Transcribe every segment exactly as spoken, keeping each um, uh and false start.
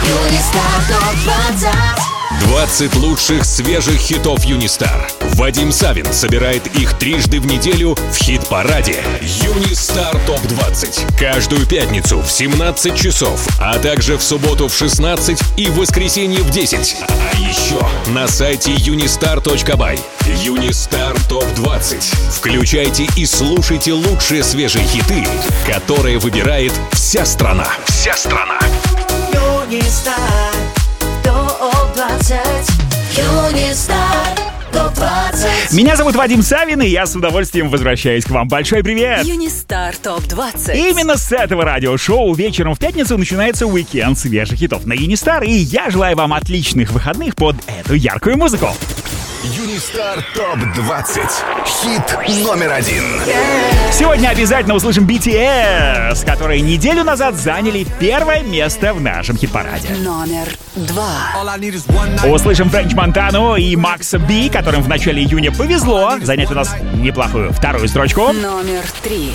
Юнистар топ двадцать. двадцать лучших свежих хитов Юнистар. Вадим Савин собирает их трижды в неделю в хит-параде Юнистар топ двадцать. Каждую пятницу в семнадцать часов, а также в субботу в шестнадцать и в воскресенье в десять. А еще на сайте юнистар точка бай. Юнистар топ двадцать. Включайте и слушайте лучшие свежие хиты, которые выбирает вся страна. Вся страна. Юнистар топ двадцать. Юнистар топ двадцать. Меня зовут Вадим Савин, и я с удовольствием возвращаюсь к вам. Большой привет! Юнистар топ двадцать. Именно с этого радиошоу вечером в пятницу начинается уикенд свежих хитов на Юнистар, и я желаю вам отличных выходных под эту яркую музыку. Юнистар топ двадцать. Хит номер один. Сегодня обязательно услышим би ти эс, которые неделю назад заняли первое место в нашем хит-параде. Номер два. Услышим Френч Монтану и Макса Би, которым в начале июня повезло занять у нас неплохую вторую строчку. Номер три.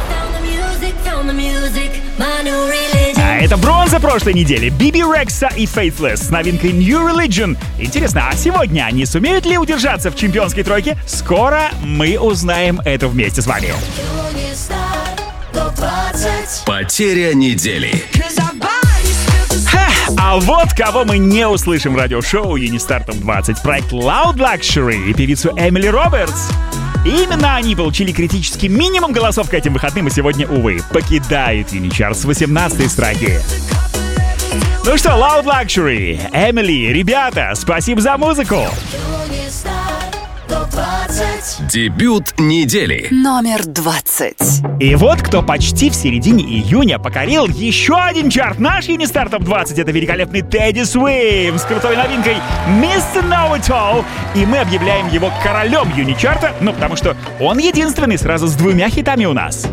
А это бронза прошлой недели. Биби Рекса и Faithless с новинкой New Religion. Интересно, а сегодня они сумеют ли удержаться в чемпионской тройке? Скоро мы узнаем это вместе с вами. Потеря недели. Ха, а вот кого мы не услышим в радиошоу Юнистар топ двадцать. Проект Loud Luxury и певицу Эмили Робертс. Именно они получили критический минимум голосов к этим выходным, и сегодня, увы, покидают Юничарт с восемнадцатой строки. Ну что, Loud Luxury, Эмили, ребята, спасибо за музыку. Дебют недели. Номер двадцать. И вот кто почти в середине июня покорил еще один чарт. Наш Юнистар топ двадцать — это великолепный Тедди Суэйм с крутой новинкой мистер Know It All. И мы объявляем его королем Юничарта, ну потому что он единственный сразу с двумя хитами у нас.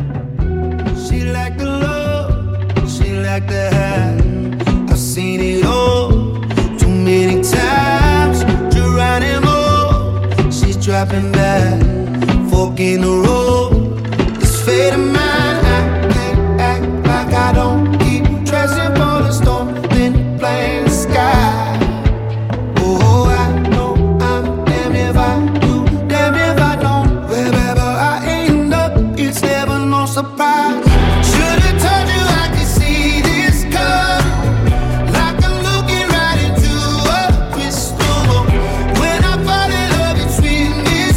Dropping back, fork in the road. This fate of mine, I can't act like I don't keep dressing for the storm, then playing the sky. Oh, I know I'm damn if I do, damn if I don't. Wherever I end up, it's never no surprise. Should've told you I could see this coming, like I'm looking right into a crystal ball. When I fall in love, it's sweet.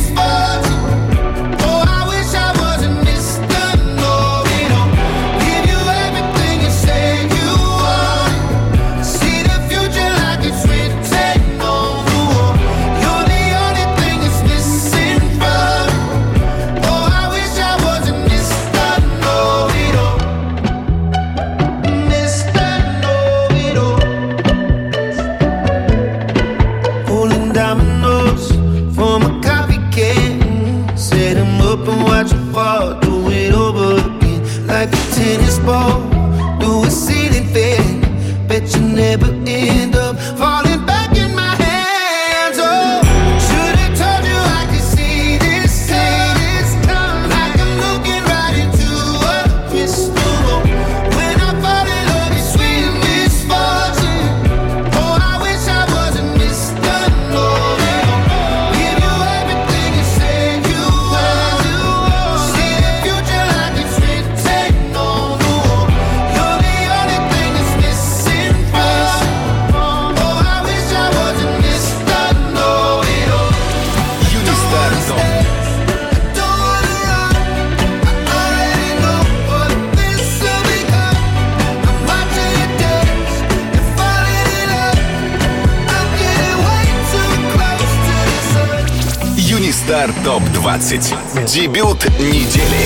Юнистар топ двадцать. Дебют недели.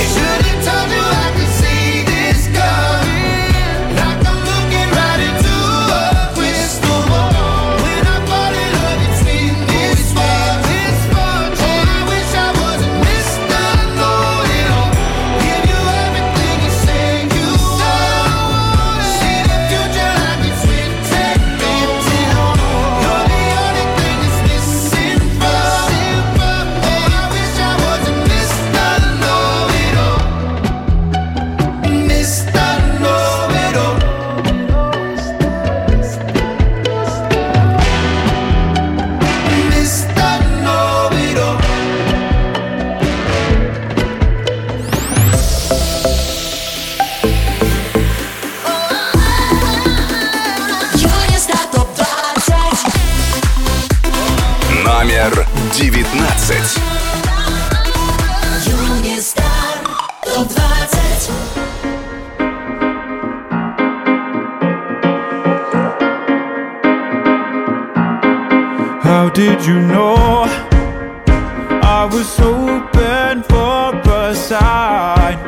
How did you know I was hoping for a sign?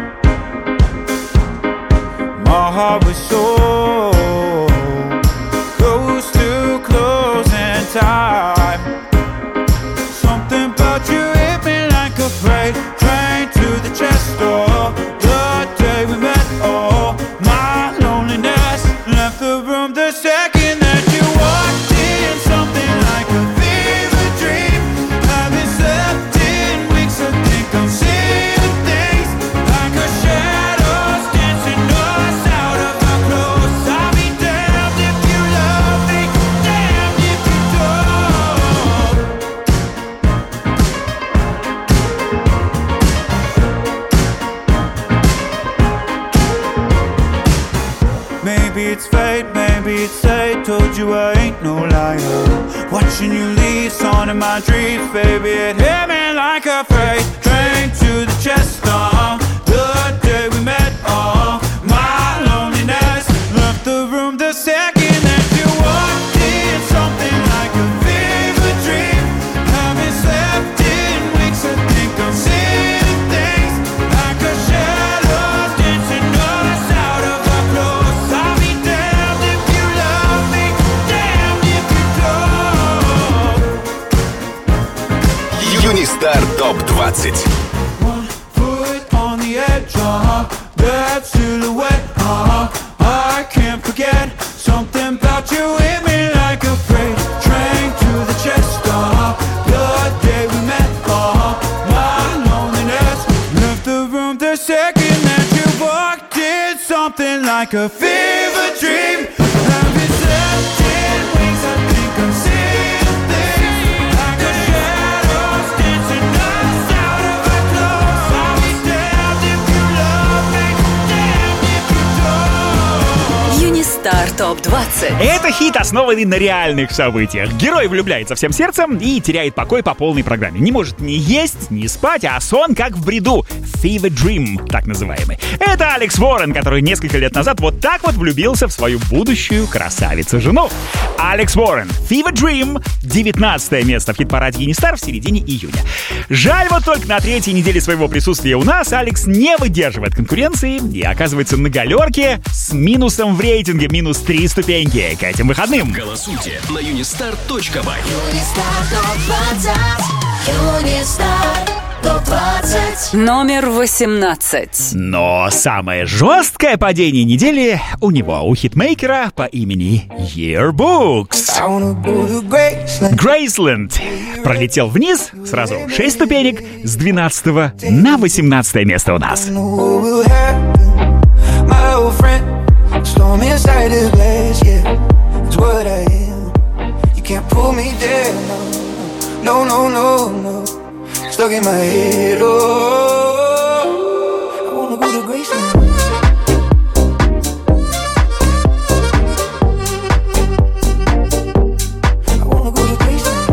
My heart was so close to closing time. Something about you hit me like a freight train to the chest door. The day we met, oh, my loneliness left the room the second that you walked in. Something like a fever dream. Haven't slept in weeks, I think I'm seeing things like a shadows dancing us out of our clothes. I'll be damned if you love me, damned if you don't. Maybe it's fate, maybe it's fate. Told you I ain't no liar. Watching you leave, son in my dreams, baby. It hit me like a freight train to the chest. Uh, the day we met, oh, my loneliness left the room the second that you walked in. Something like a fever dream. Haven't slept in weeks, I think I'm seeing things like a shadows dancing us out of our clothes. I'll be damned if you love me, damned if you don't. Юнистар топ двадцать. One foot on the edge, uh-huh. That silhouette, uh-huh. I can't forget. Something about you hit me like a freight train to the chest, uh-huh. The day we met, uh-huh. My loneliness left the room the second that you walked in. Something like a fever dream. Haven't slept in weeks, I think I'm seeing things like a shadows dancing us out of our clothes. I'll be damned if you love me, damned if you don't. Юнистар топ двадцать. Это хит, основанный на реальных событиях. Герой влюбляется всем сердцем и теряет покой по полной программе. Не может ни есть, ни спать, а сон как в бреду. Fever Dream, так называемый. Это Алекс Уоррен, который несколько лет назад вот так вот влюбился в свою будущую красавицу-жену. Алекс Уоррен, Fever Dream, девятнадцатое место в хит-параде Юнистар в середине июня. Жаль, вот только на третьей неделе своего присутствия у нас Алекс не выдерживает конкуренции и оказывается на галерке с минусом в рейтинге, минус три ступеньки к этим выходным. Голосуйте на юнистар точка бай. Юнистар топ двадцать. Юнистар топ двадцать. Номер восемнадцать. Но самое жесткое падение недели у него, у хитмейкера по имени Yearbooks. I wanna go to Graceland. Грейсленд пролетел вниз, сразу шесть ступенек, с двенадцатого на восемнадцатое место у нас. Know what will happen. My old friend, storm inside the glass, yeah, it's what I am. You can't pull me down, no, no, no, no, no. Stuck in my head, oh, I wanna go to Graceland. I wanna go to Graceland.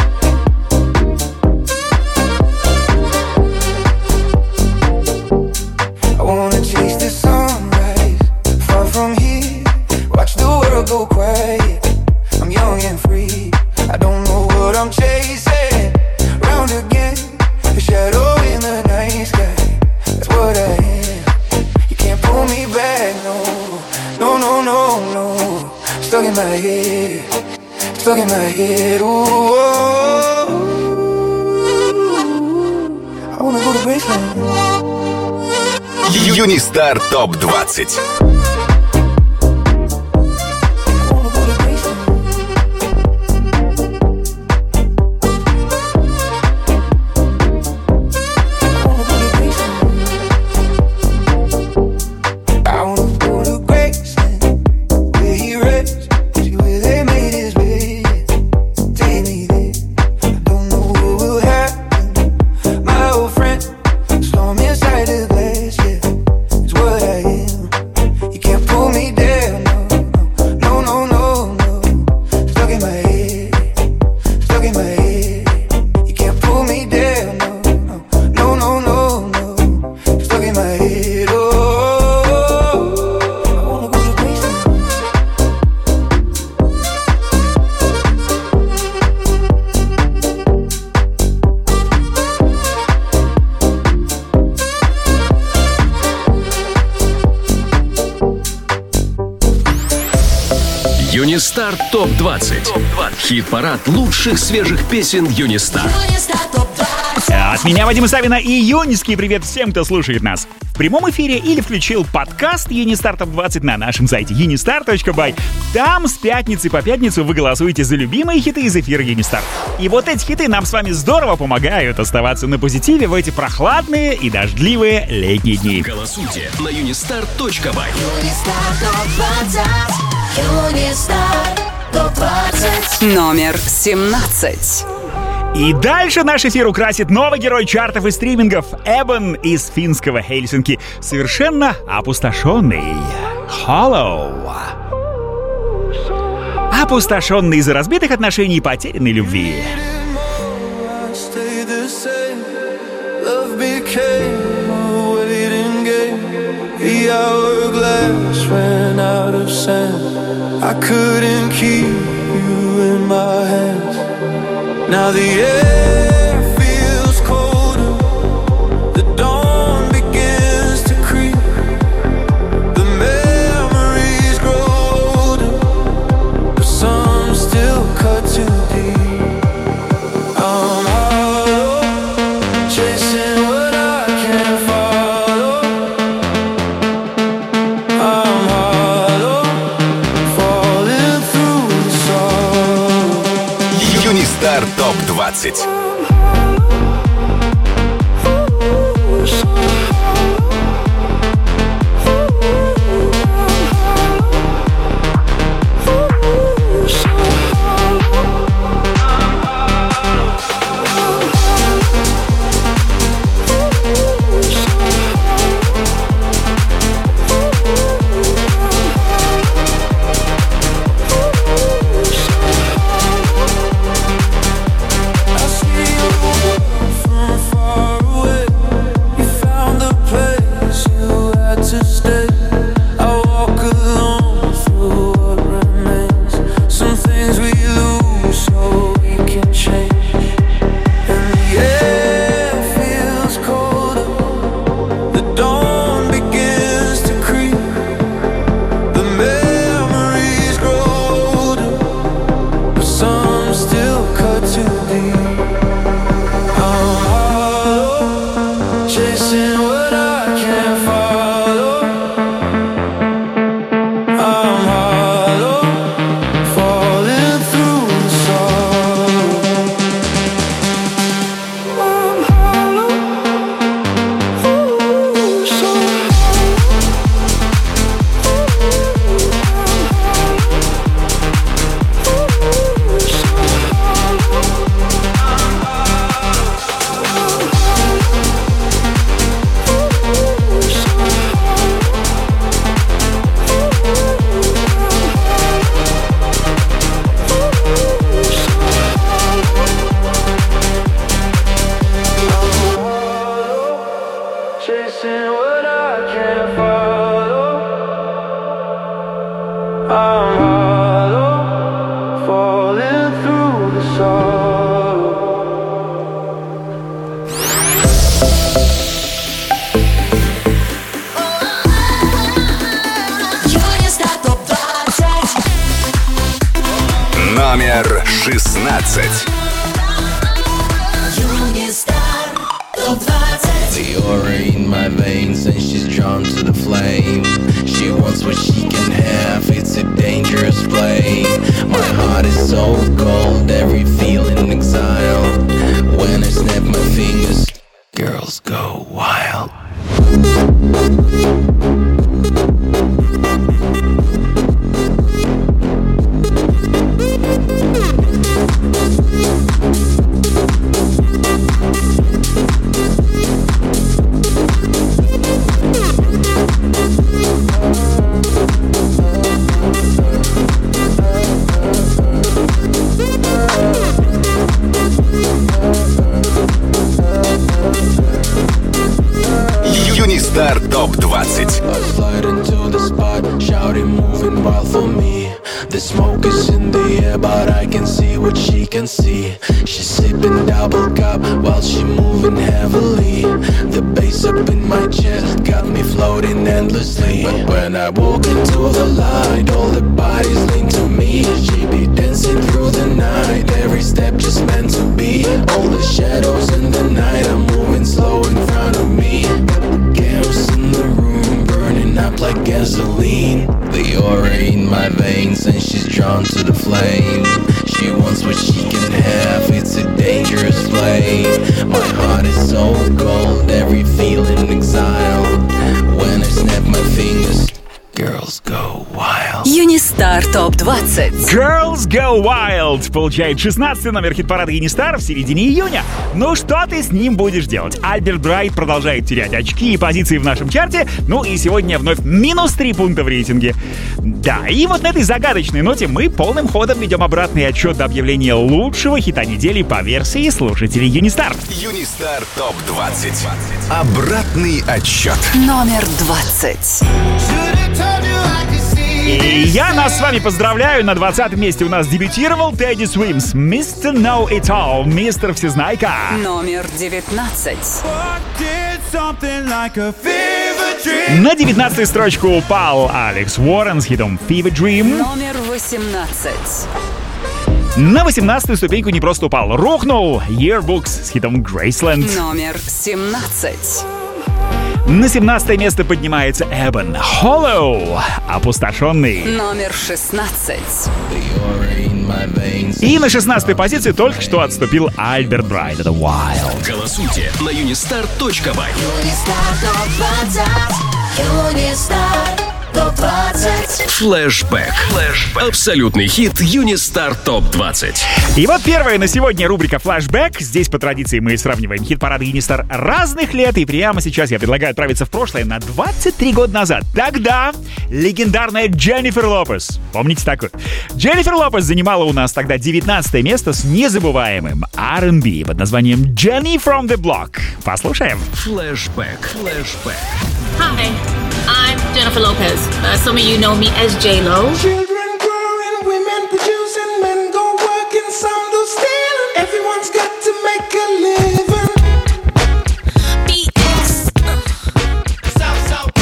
I wanna chase the sunrise, far from here. Watch the world go quiet. I'm young and free. I don't know what I'm chasing. Round again, a shadow in the night sky. That's what I am. You can't pull me back, no, no, no, no, no. Stuck in my head, stuck in my head. Ooh, I wanna go to Graceland. Юнистар топ двадцать. Юнистар топ двадцать. Хит-парад лучших свежих песен Юнистар. От меня, Вадима Савина, и июньский привет всем, кто слушает нас в прямом эфире или включил подкаст Юнистар топ двадцать на нашем сайте юнистар точка бай. Там с пятницы по пятницу вы голосуете за любимые хиты из эфира Юнистар. И вот эти хиты нам с вами здорово помогают оставаться на позитиве в эти прохладные и дождливые летние дни. Голосуйте на юнистар точка бай. Номер семнадцать. И дальше наш эфир украсит новый герой чартов и стримингов Эбон из финского Хельсинки, совершенно опустошенный. Hollow. Опустошенный из-за разбитых отношений и потерянной любви. Now the air feels colder, the dawn begins to creep, the memories grow older, but some still cut too deep. I'm hollow, chasing what I can't follow. I'm hollow, falling through the sorrow. Юнистар топ двадцать. Номер шестнадцать. The aura in my veins and she's drawn to the flame. She wants what she can have, it's a dangerous play. My heart is so cold, every feeling exile. When I snap my fingers, girls go wild. Юнистар топ двадцать. I slide into the spot, shouting, moving wild for me. The smoke is in the air, but I can see what she can see. She's sipping double cup while she moving heavily. The bass up in my chest got me floating endlessly. But when I walk into the light, all the bodies lean to me. in my veins and she's drawn to the flame. She wants what she can have, it's a dangerous flame. My heart is so cold, every feeling exiled. When I snap my fingers, girls go wild. Юнистар топ двадцать. Girls Go Wild получает шестнадцатый номер хит-парада Юнистар в середине июня. Ну что ты с ним будешь делать? Альберт Брайт продолжает терять очки и позиции в нашем чарте. Ну и сегодня вновь минус три пункта в рейтинге. Да, и вот на этой загадочной ноте мы полным ходом ведем обратный отчет до объявления лучшего хита недели по версии слушателей Юнистар. Юнистар топ двадцать. Обратный отсчет. Номер двадцать. И я нас с вами поздравляю. На двадцатом месте у нас дебютировал Teddy Swims. мистер Know It All. Мистер Всезнайка. Номер девятнадцать. На девятнадцатую строчку упал Алекс Уоррен с хитом Fever Dream. Номер восемнадцать. На восемнадцатую ступеньку не просто упал, рухнул Yearbooks с хитом Graceland. Номер семнадцать. На семнадцатое место поднимается Эбон Hollow, опустошенный. Номер шестнадцать. И на шестнадцатой позиции только что отступил Альберт Брайт. Это Wild. Голосуйте на юнистар точка бай. Флэшбэк. Флэшбэк. Абсолютный хит Юнистар топ двадцать. И вот первая на сегодня рубрика «Флэшбэк». Здесь по традиции мы сравниваем хит-парады Юнистар разных лет. И прямо сейчас я предлагаю отправиться в прошлое на двадцать три года назад. Тогда легендарная Дженнифер Лопес. Помните такую? Дженнифер Лопес занимала у нас тогда девятнадцатое место с незабываемым ар энд би под названием «Jenny from the Block». Послушаем. Флэшбэк. Флэшбэк. Hi, I'm Jennifer Lopez. Uh, some of you know me as J-Lo. Children growing, women producing, men go working, some do stealing. Everyone's got to make a living. B X. South, South,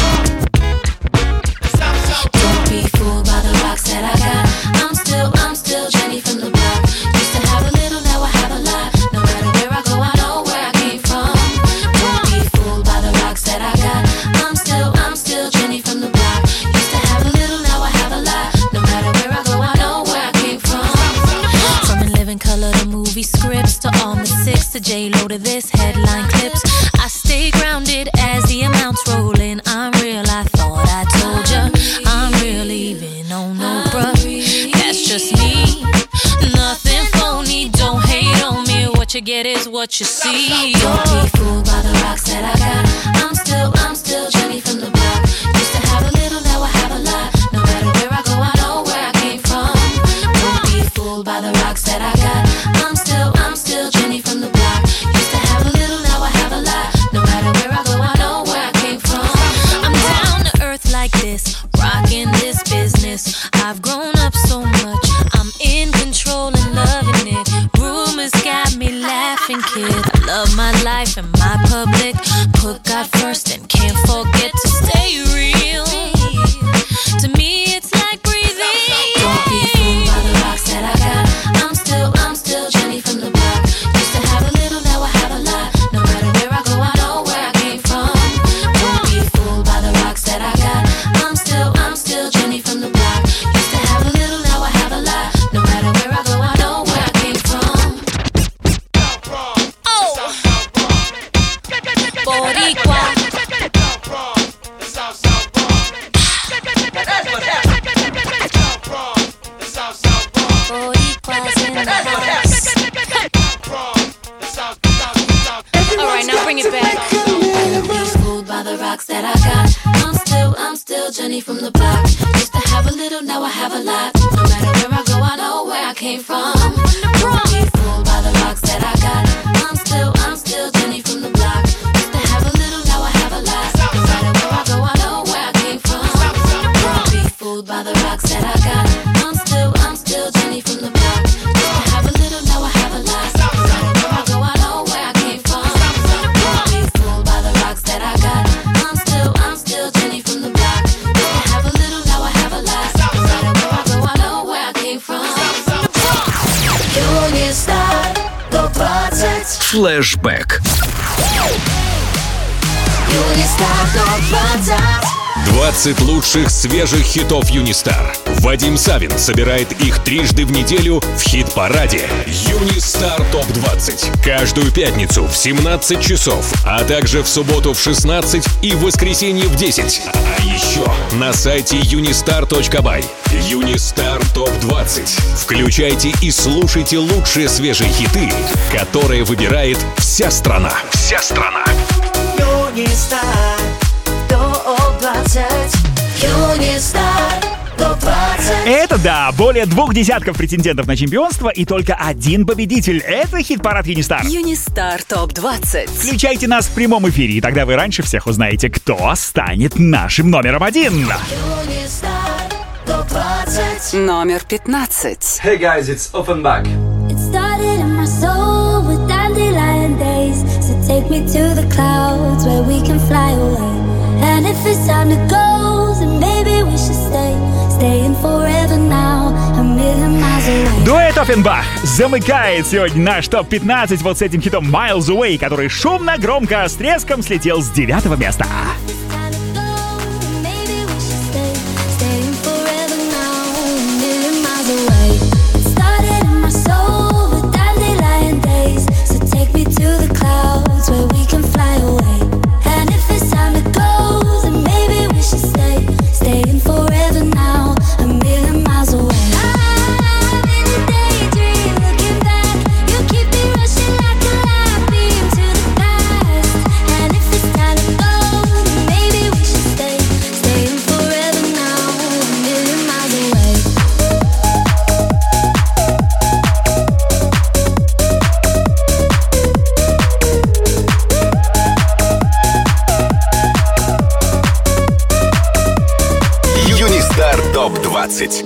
South, South. Don't be fooled by the rocks that I got. I'm still, I'm still Jenny from the block. Used to have a little, now I have a lot. No matter where I go, I know where I came from. Don't be fooled by the rocks that I got. I'm still, I'm still Jenny from the block. Used to have a little, now I have a lot. No matter where I go, I know where I came from. From In Living Color to movie scripts to all the six to J-Lo to this headline clips. I stay grounded as the amounts roll in. I'm real, I thought I told ya. I'm real even, oh no bruh. That's just me, nothing phony. Don't hate on me, what you get is what you see. Don't be fooled by the rocks that I got. I'm still, I'm still Jenny from the block. Used to have a little, now I have a lot. No matter where I go, I know where I came from. Don't be fooled by the rocks that I got. I'm still, I'm still Jenny from the block. Used to have a little, now I have a lot. No matter where I go, I know where I came from. I'm down to earth like this, rocking this business. I've grown up so much, I'm in control and loving it. Rumors got me laughing, kid. I love my life and my public. Put God first and can't forget to stay real. To me, it's like breathing. Don't be fooled by the rocks that I got. I'm still, I'm still Jenny from the block. Used to have a little, now I have a lot. No matter where I go, I know where I came from. Don't be fooled by the rocks that I got. I'm still, I'm still Jenny from the block. Used to have a little, now I have a lot. No matter where I go, I know where I came from. Oh, Boricua. Boricuas in the house. Alright, now bring it back. Don't be fooled by the rocks that I got. I'm still, I'm still Jenny from the block. Used to have a little, now I have a lot. No matter where I go, I know where I came from. Don't be fooled by the rocks that I got. I'm still, I'm still Jenny from the block. Used to have a little, now I have a lot. No matter where I go, I know where I came from. Don't be fooled by the rocks that I got. I'm still, I'm still Jenny from the block. Used to have a little, now I have a lot. No matter where I go, I know where I came from. Don't be fooled by the rocks that I got. I'm still, I'm still Jenny from the block. Used to have a little, now I have a lot. No matter where I go, I know where I came from. Юнистар топ двадцать. Флэшбэк. Юнистар топ двадцать. двадцать лучших свежих хитов Юнистар. Вадим Савин собирает их трижды в неделю в хит-параде «Юнистар топ двадцать». Каждую пятницу в семнадцать часов, а также в субботу в шестнадцать и в воскресенье в десять. А еще на сайте юнистар точка бай. «Юнистар топ двадцать». Включайте и слушайте лучшие свежие хиты, которые выбирает вся страна. Вся страна. Юнистар топ двадцать. Юнистар топ двадцать. Это да, более двух десятков претендентов на чемпионство и только один победитель. Это хит-парад Юнистар. Юнистар топ двадцать. Включайте нас в прямом эфире, и тогда вы раньше всех узнаете, кто станет нашим номером один. Юнистар топ двадцать. Номер пятнадцать. Hey guys, it's Offenbach. It started in my soul with dandelion days. So take me to the clouds where we can fly away. And if it's time to go, then maybe we should stay. Staying forever now, a million miles away. Дуэт Offenbach замыкает сегодня наш топ пятнадцать вот с этим хитом Miles Away, который шумно, громко, с треском слетел с девятого места. двадцать.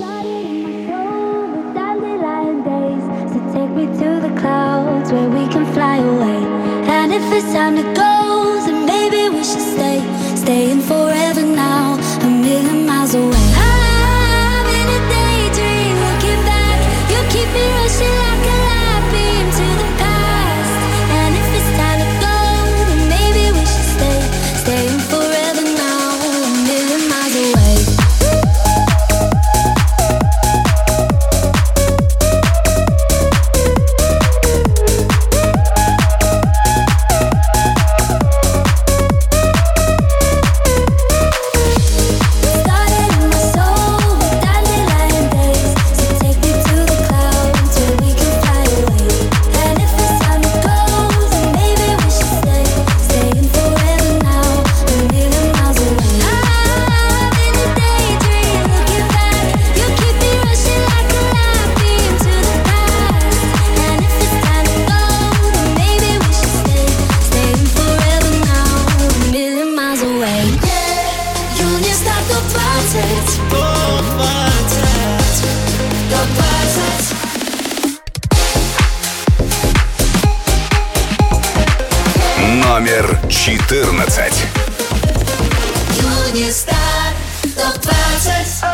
Номер четырнадцать. Юнистар топ двадцать.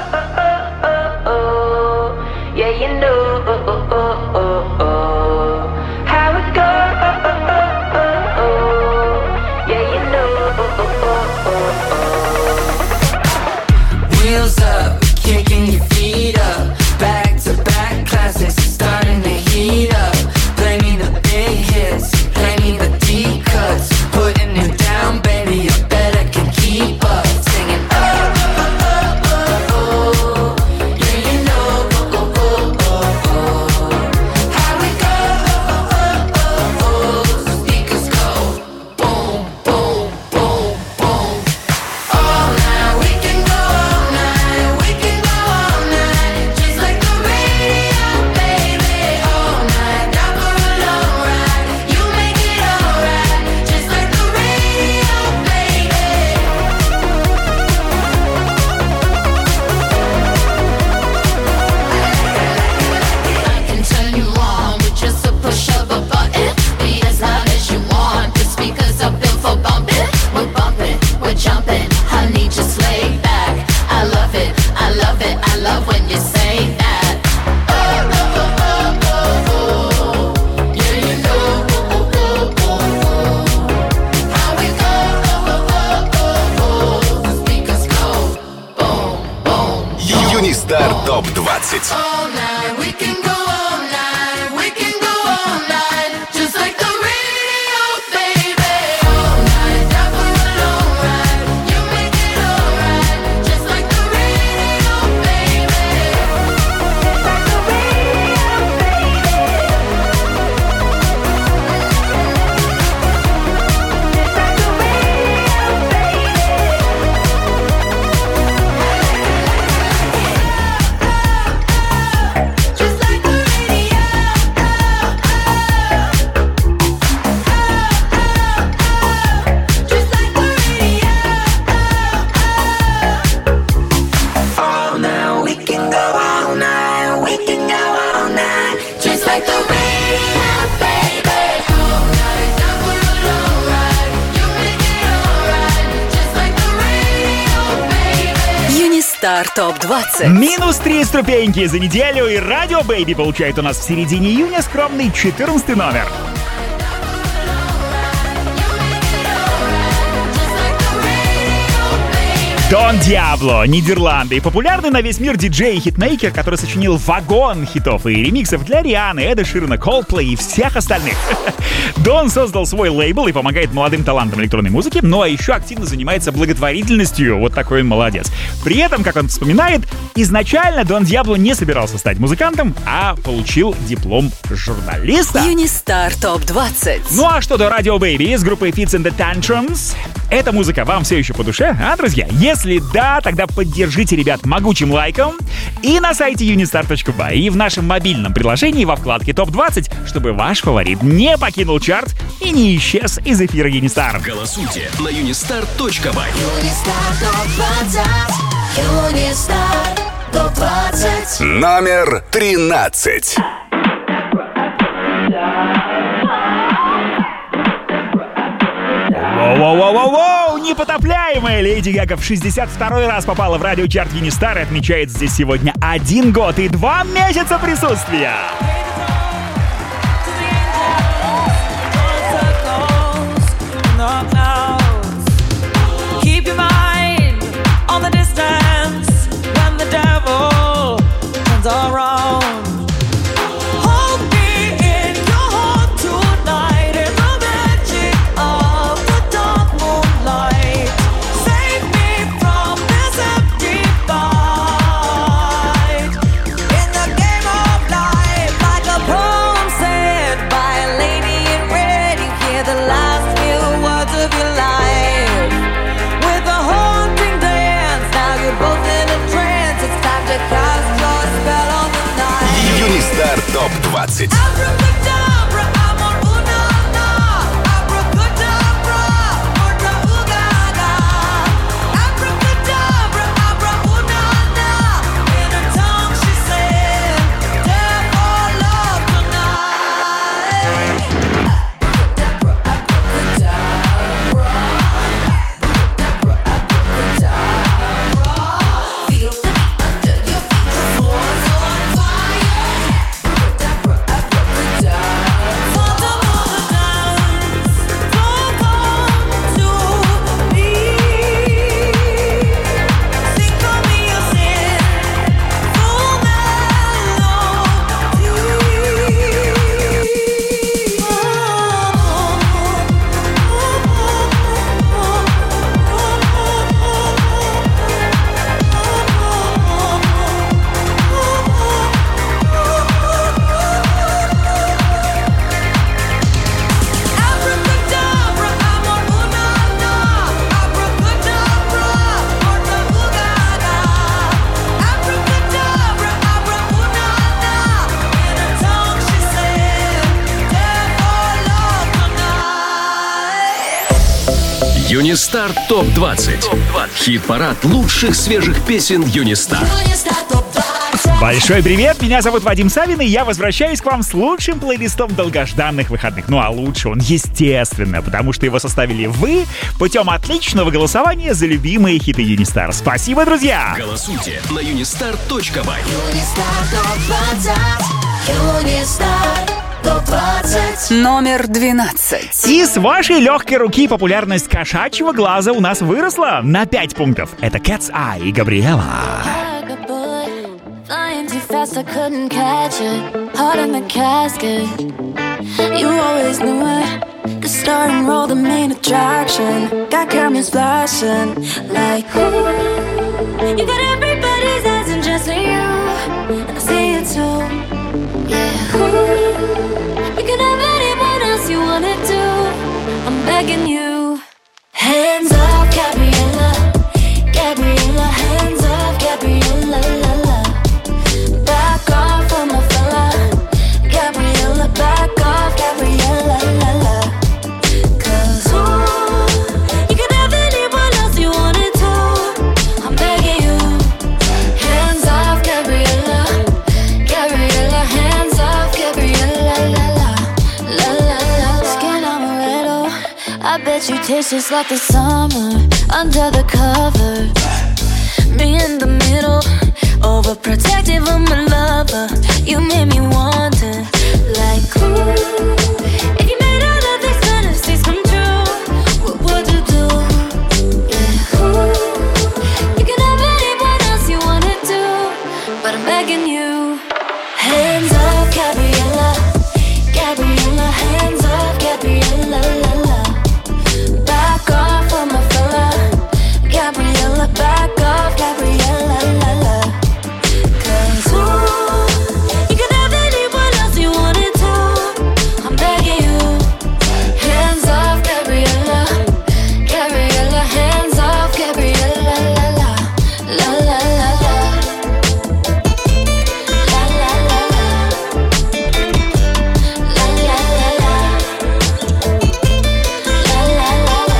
Yeah, you know how it goes. Yeah, you know. Wheels up, kicking your feet up. Back to back classics, starting to heat up. Play me the big hits, play me the deep cuts. Putting it down, baby, I bet I can keep up. Singing oh, oh, oh, oh, oh. Yeah, you know oh, oh, oh, oh. How we go, oh, oh, oh, oh. The speakers go boom, boom, boom, boom. All night, we can go all night. We can go all night. Just like the radio, baby. All night, down for a long ride. You make it alright. Just like the radio, baby. I can turn you on with just a push of a button. Be as loud as you want. The speakers are built for bumping. We're bumping, we're jumping. Honey, just lay back. I love it, I love it, I love when you say that. Oh, oh, oh, oh, oh, oh. Yeah, you know. Oh, oh, oh, oh, oh. How we go? Oh, oh, oh, oh, oh. The speakers go boom, boom. Юнистар Юнистар топ двадцать. Юнистар топ двадцать. Минус три ступеньки за неделю, и Радио Бэйби получает у нас в середине июня скромный четырнадцатый номер. Дон Диабло, Нидерланды. Популярный на весь мир диджей и хитмейкер, который сочинил вагон хитов и ремиксов для Рианы, Эда Ширана, Coldplay и всех остальных. Дон создал свой лейбл и помогает молодым талантам электронной музыки, ну а еще активно занимается благотворительностью. Вот такой он молодец. При этом, как он вспоминает, изначально Дон Диабло не собирался стать музыкантом, а получил диплом журналиста. Юнистар топ двадцать. Ну а что до Радио Бэйби с группой Fits and the Tantrums? Эта музыка вам все еще по душе, а, друзья? Если да, тогда поддержите ребят могучим лайком и на сайте юнистар точка бай, и в нашем мобильном приложении во вкладке топ двадцать, чтобы ваш фаворит не покинул чарт и не исчез из эфира Юнистар. Голосуйте на юнистар точка бай. Номер тринадцать. Воу-воу-воу-воу! Непотопляемая Леди Гага в шестьдесят второй раз попала в радиочарт Юнистар и отмечает здесь сегодня один год и два месяца присутствия. Юнистар топ двадцать. Юнистар топ двадцать. Хит-парад лучших свежих песен Юнистар. Большой привет, меня зовут Вадим Савин, и я возвращаюсь к вам с лучшим плейлистом долгожданных выходных. Ну а лучше он, естественно, потому что его составили вы путем отличного голосования за любимые хиты Юнистар. Спасибо, друзья! Голосуйте на юнистар точка бай. Номер двенадцать. И с вашей легкой руки популярность кошачьего глаза у нас выросла на пять пунктов. Это Cat's Eye и Габриэла. Flying too fast, I couldn't catch it. Heart in the casket. You always knew it. The star and roll, the main attraction. Got cameras flashing like ooh. You got everybody's eyes and just you, and I see it too. Yeah, ooh. You can have anyone else you wanna do. I'm begging you. Hands off, Gabriella. Gabriella, hands off, Gabriella, la la. Back off on my fella. Gabriella, back off, Gabriella, la la. Cause ooh, you can have anyone else you wanted to. I'm begging you. Hands off, Gabriella. Gabriella, hands off, Gabriella, la la. La la la. Skin amaretto, I bet you taste just like the summer under the covers. Me in the middle, overprotective of my lover. You made me wonder, like ooh, if you made all of these fantasies come true, what would you do? Yeah, ooh, you can have anyone else you wanna do, but I'm begging you. Hands off, Gabriella. Gabriella, hands off, Gabriella, la la. Back off on my fella. Gabriella, back off, Gabriella, la la. Cause ooh, you can have anyone else you wanted to. I'm begging you. Hands off, Gabriella. Gabriella, hands off, Gabriella, la la. La la la la. La la la la. La la la la. La la la la.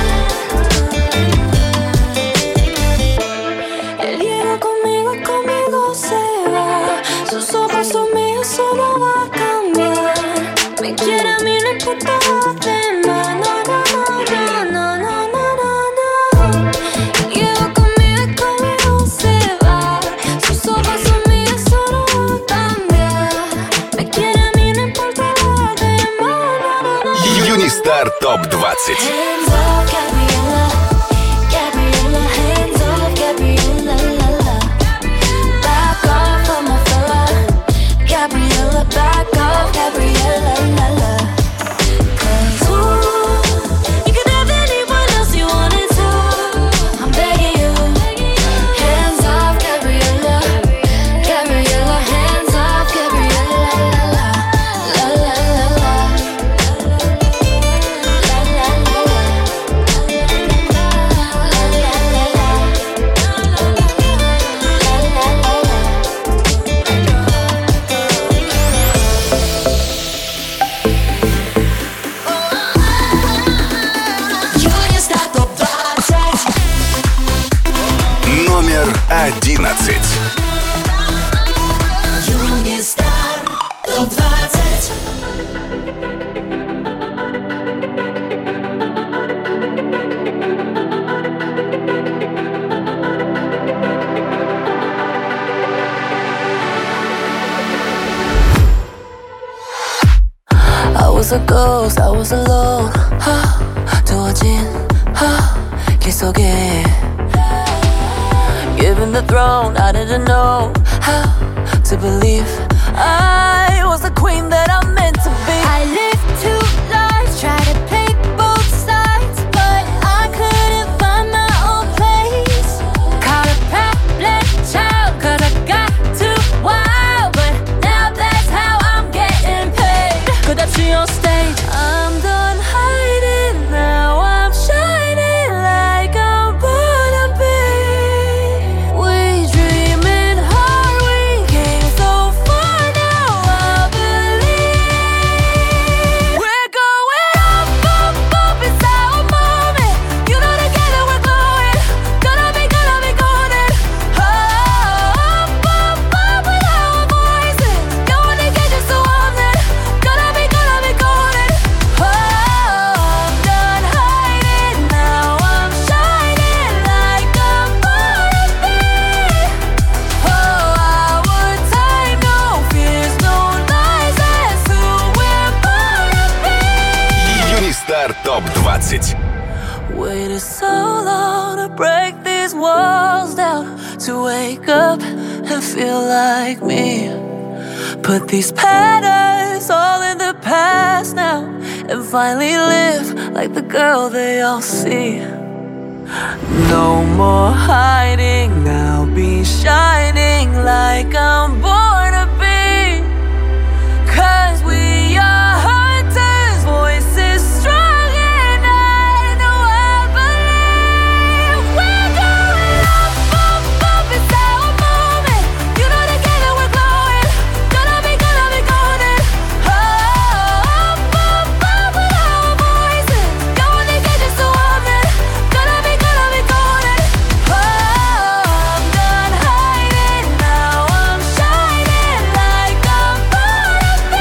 El hielo conmigo, conmigo se va. Sus ojos son míos, solo va a cambiar. Me quiere a mí, no importa lo demás. No, no, no, no, no, no, no, no. El hielo conmigo, conmigo se va. Sus ojos son míos, solo va a cambiar. Me quiere a mí, no importa lo demás. No, no, no. Юнистар топ двадцать. Hands off, Gabriella. Gabriella, hands off, Gabriella, la la. Back off on my fella. Gabriella, back off, Gabriella, la la. Cause ooh, you can have anyone else you wanted to. I'm begging you. Hands off, Gabriella. Gabriella, hands off, Gabriella, la la. La la la la. La la la la. La la la la. La la la la. Юнистар топ двадцать. Номер одиннадцать. Юнистар топ двадцать. I was a ghost, I was alone. 하, 두어진 하, 길 속에. Given the throne, I didn't know how to believe I was the queen that I'm meant to be. I lived two lives, tried to play both sides, but I couldn't find my own place. Caught a problem child, cause I got too wild, but now that's how I'm getting paid. 끝없이 on stage, I'm done hiding, now I'm shining like I'm born to be. We dreaming hard, we came so far, now I believe we're going up, up, up, it's our moment. You know together we're glowing, gonna be, gonna be golden. Up, up, up with our voices, going to get you so on it, gonna be, gonna be golden. Oh, I'm done hiding, now I'm shining like I'm born to be. Oh, our time, no fears, no lies, that's who we're born to be. Юнистар топ двадцать. Waited so long to break these walls down, to wake up and feel like me. Put these patterns all in the past now and finally live like the girl they all see. No more hiding, I'll be shining like I'm born to be. Cause we are hunters, voices strong and I know I believe. We're going up, up, up, it's our moment. You know together we're glowing. Gonna be, gonna be golden. Oh, up, up, up with our voices. Going to get you so often. Gonna be, gonna be golden. Oh, I'm done hiding, now I'm shining like I'm born to be.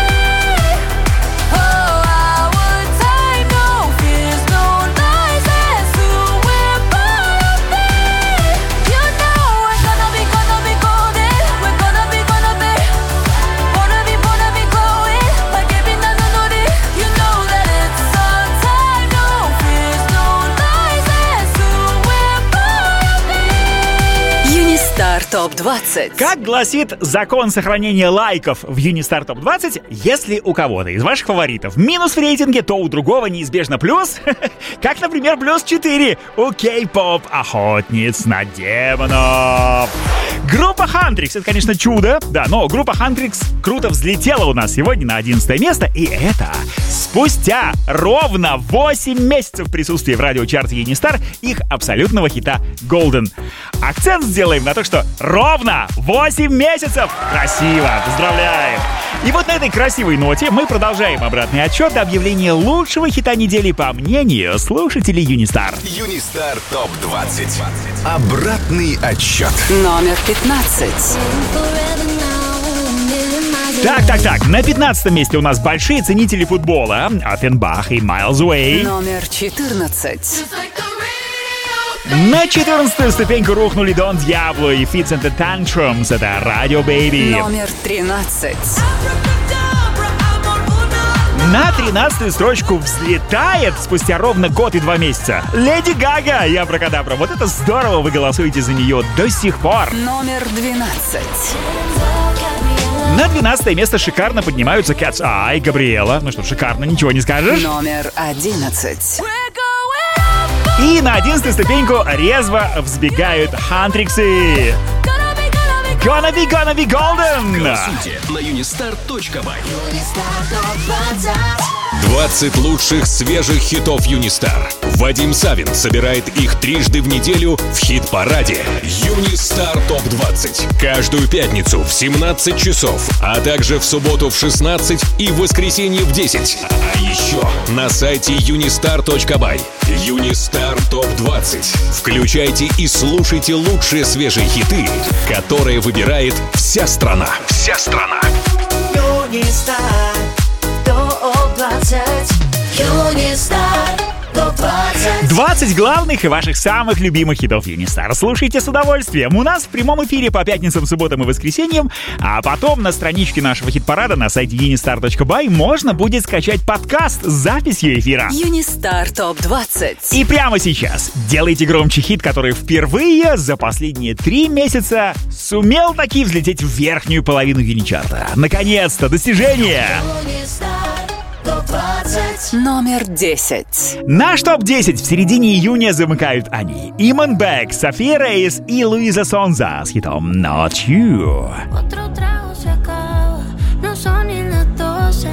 Oh, our time, no fears, no lies, that's who we're born to be. You know we're gonna be, gonna be golden. We're gonna be, gonna be Wanna be, wanna be glowing like every night on the day. You know that it's our time, no fears, no lies, that's who we're born to be. Юнистар топ двадцать. Как гласит закон сохранения лайков в Юнистар топ двадцать, если у кого-то из ваших фаворитов минус в рейтинге, то у другого неизбежно плюс. Как, например, плюс четыре у кей-поп охотниц на демонов. Группа Huntrix — это, конечно, чудо, да, но группа Huntrix круто взлетела у нас сегодня на одиннадцатое место, и это спустя ровно восемь месяцев присутствия в радиочарте Юнистар их абсолютного хита Golden. Акцент сделаем на то, что ровно восемь месяцев! Красиво! Поздравляем! И вот на этой красивой ноте мы продолжаем обратный отсчет до объявления лучшего хита недели по мнению слушателей Юнистар. Юнистар топ двадцать. Обратный отсчет. Номер пятнадцать. Так, так, так. На пятнадцатом месте у нас большие ценители футбола. Оффенбах и Miles Away. Номер четырнадцать. На четырнадцатую ступеньку рухнули Дон Диабло и Fits and the Tantrums. Это Radio Baby. Номер тринадцать. На тринадцатую строчку взлетает спустя ровно год и два месяца Леди Гага и Абракадабра. Вот это здорово, вы голосуете за нее до сих пор. Номер двенадцать. На двенадцатое место шикарно поднимаются Cat's Eye, Габриэла. Ну что, шикарно, ничего не скажешь. Номер одиннадцать. И на одиннадцатую ступеньку резво взбегают Хантриксы. Gonna be, gonna be golden! Голосуйте на юнистар точка бай. двадцать лучших свежих хитов Юнистар. Вадим Савин собирает их трижды в неделю в хит-параде Юнистар топ двадцать. Каждую пятницу в семнадцать часов, а также в субботу в шестнадцать и в воскресенье в десять. А еще на сайте юнистар точка бай. Юнистар топ двадцать. Включайте и слушайте лучшие свежие хиты, которые выбирает вся страна. Вся страна. Юнистар топ двадцать. Юнистар топ двадцать. двадцать главных и ваших самых любимых хитов Юнистар. Слушайте с удовольствием. У нас в прямом эфире по пятницам, субботам и воскресеньям, а потом на страничке нашего хит-парада на сайте юнистар точка бай можно будет скачать подкаст с записью эфира. Юнистар топ двадцать. И прямо сейчас делайте громче хит, который впервые за последние три месяца сумел таки взлететь в верхнюю половину Юничарта. Наконец-то, достижение! Номер десять. Наш топ десять в середине июня замыкают они: Иман Бек, София Рейс и Луиза Сонза с хитом Not You. Otro trago se acaba, no son ni las doce.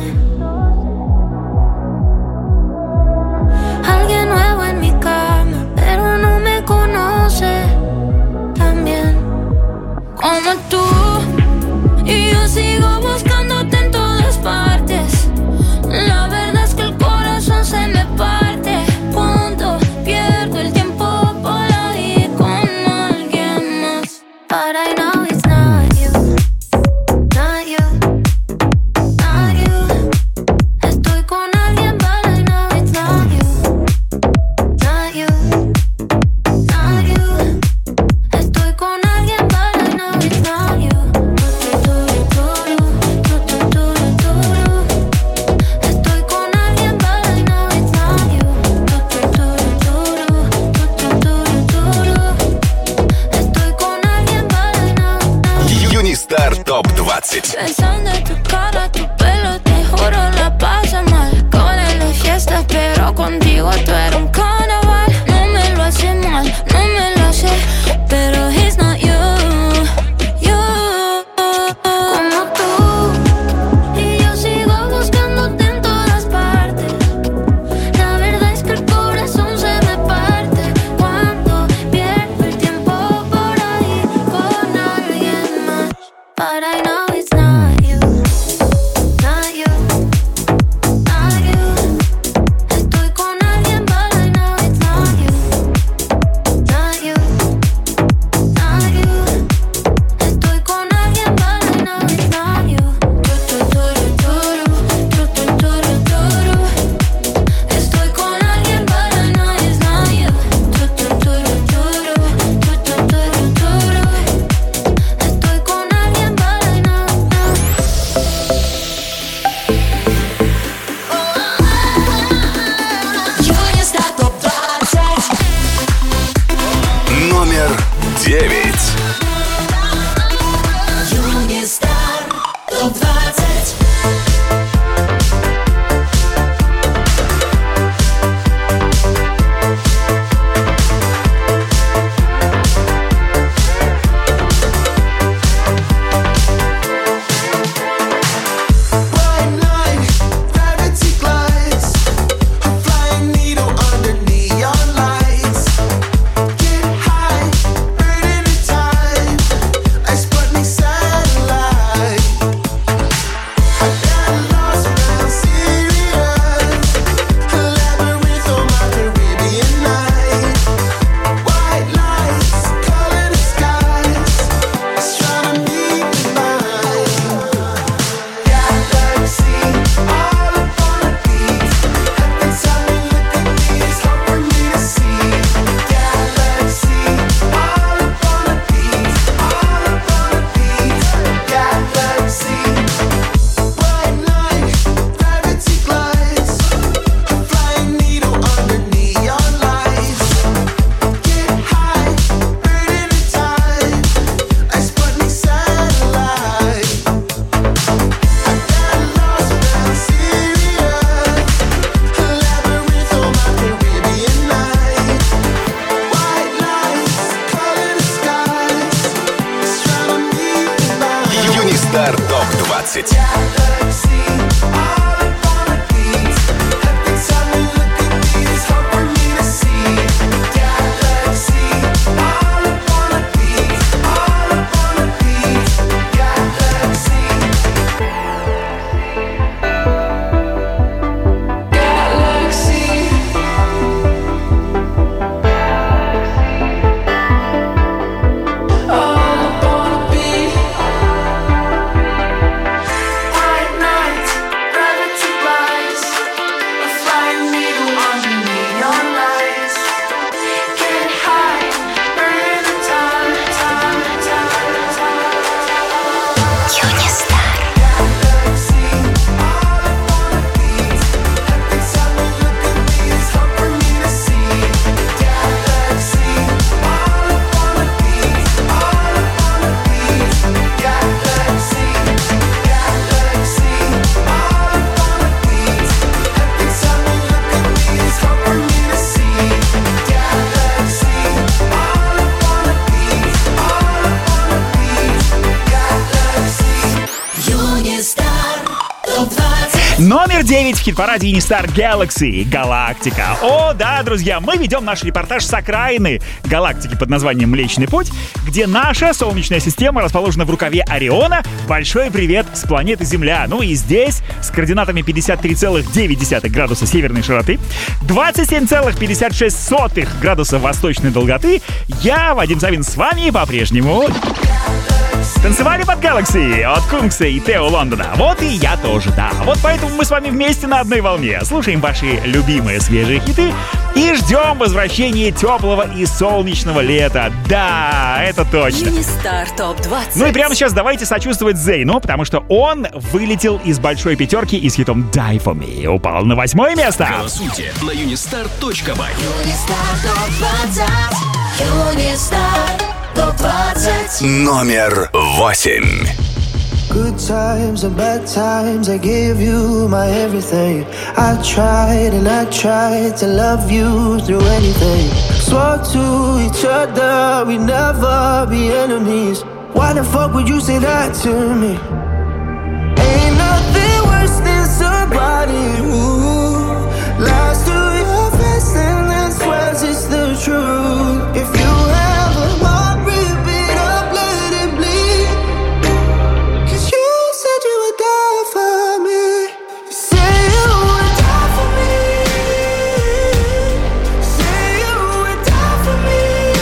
Alguien nuevo en mi cama, pero no me conoce tan bien como tú. Y yo sigo buscándote en todas partes. La verdad es que el corazón se me parte cuando pierdo el tiempo por ahí con alguien más. But I know it's not you. двадцать. Pensando en tu cara, tu pelo, te juro la paso mal. Con él en fiesta, pero contigo tú eres un carnaval. No me lo hace mal, no me lo hace, pero he's not you, you. Como tú, y yo sigo buscándote en todas partes. La verdad es que el corazón se me parte cuando pierdo el tiempo por ahí con alguien más. But I know it's not you, not you, not you. Estoy con alguien, but I know it's not you, not you, not you. Estoy con alguien, but I know it's not you. Estoy con alguien, but I know it's not you. Estoy con alguien, but I know. Юнистар топ двадцать. Номер девять. Юнистар топ двадцать. Bright light, gravity glides, a flying needle under neon lights. Get high, burning the tide, a Sputnik satellite. I got lost around Sirius, a labyrinth on my Caribbean night. White lights, color the skies, astronomy divine. Galaxy, all up on a beat. Every time you look at me, it's hard for me to see. Galaxy, all up on a beat, all up on a beat. Galaxy, bright light, gravity glides, a flying needle under neon lights. Get high, burning the tide, a Sputnik satellite. I got lost around Sirius, a labyrinth on my Caribbean night. White lights, color the skies, astronomy divine. Юнистар топ двадцать. Galaxy, all up on a beat. Every time you look at me, it's hard for me to see. Galaxy, all up on a beat, all up on a beat. Galaxy. Galaxy. All up on a beat. White night, gravity glides, a flying needle under neon lights. Get high, burn the time, time, time, time. Юнистар. Galaxy, all up on a beat. Every time you look at me, it's hard for me to see. Galaxy, all up on a beat, all up on a beat. Galaxy, galaxy, all up on a beat. Every time you look at me, it's hard for me to see. Galaxy, all up on a beat, all up on a beat. Galaxy. Юнистар топ двадцать. Номер девять в хит-параде Юнистар Galaxy. Галактика. О, да, друзья, мы ведем наш репортаж с окраины галактики под названием Млечный Путь, где наша Солнечная система расположена в рукаве Ориона. Большой привет с планеты Земля. Ну и здесь с координатами пятьдесят три целых девять десятых градуса северной широты, двадцать семь целых пятьдесят шесть сотых градуса восточной долготы, я, Вадим Савин, с вами по-прежнему. Танцевали под Galaxy от Кункса и Тео Лондона. Вот и я тоже, да. Вот поэтому мы с вами вместе на одной волне. Слушаем ваши любимые свежие хиты и ждем возвращения теплого и солнечного лета. Да, это точно. Юнистар топ двадцать. Ну и прямо сейчас давайте сочувствовать Зейну, потому что он вылетел из большой пятерки и с хитом Die For Me упал на восьмое место. Голосуйте на юнистар точка бай. Юнистар топ двадцать. Номер восемь. Good times and bad times, I gave you my everything. I tried and I tried to love you through anything. Swore to each other we'd never be enemies. Why the fuck would you say that to me? Ain't nothing worse than somebody who lies to your face and then swears it's the truth. If you have a heart, rip it up, let it bleed. Cause you said you would die for me. You say you would die for me. Say you would die for me.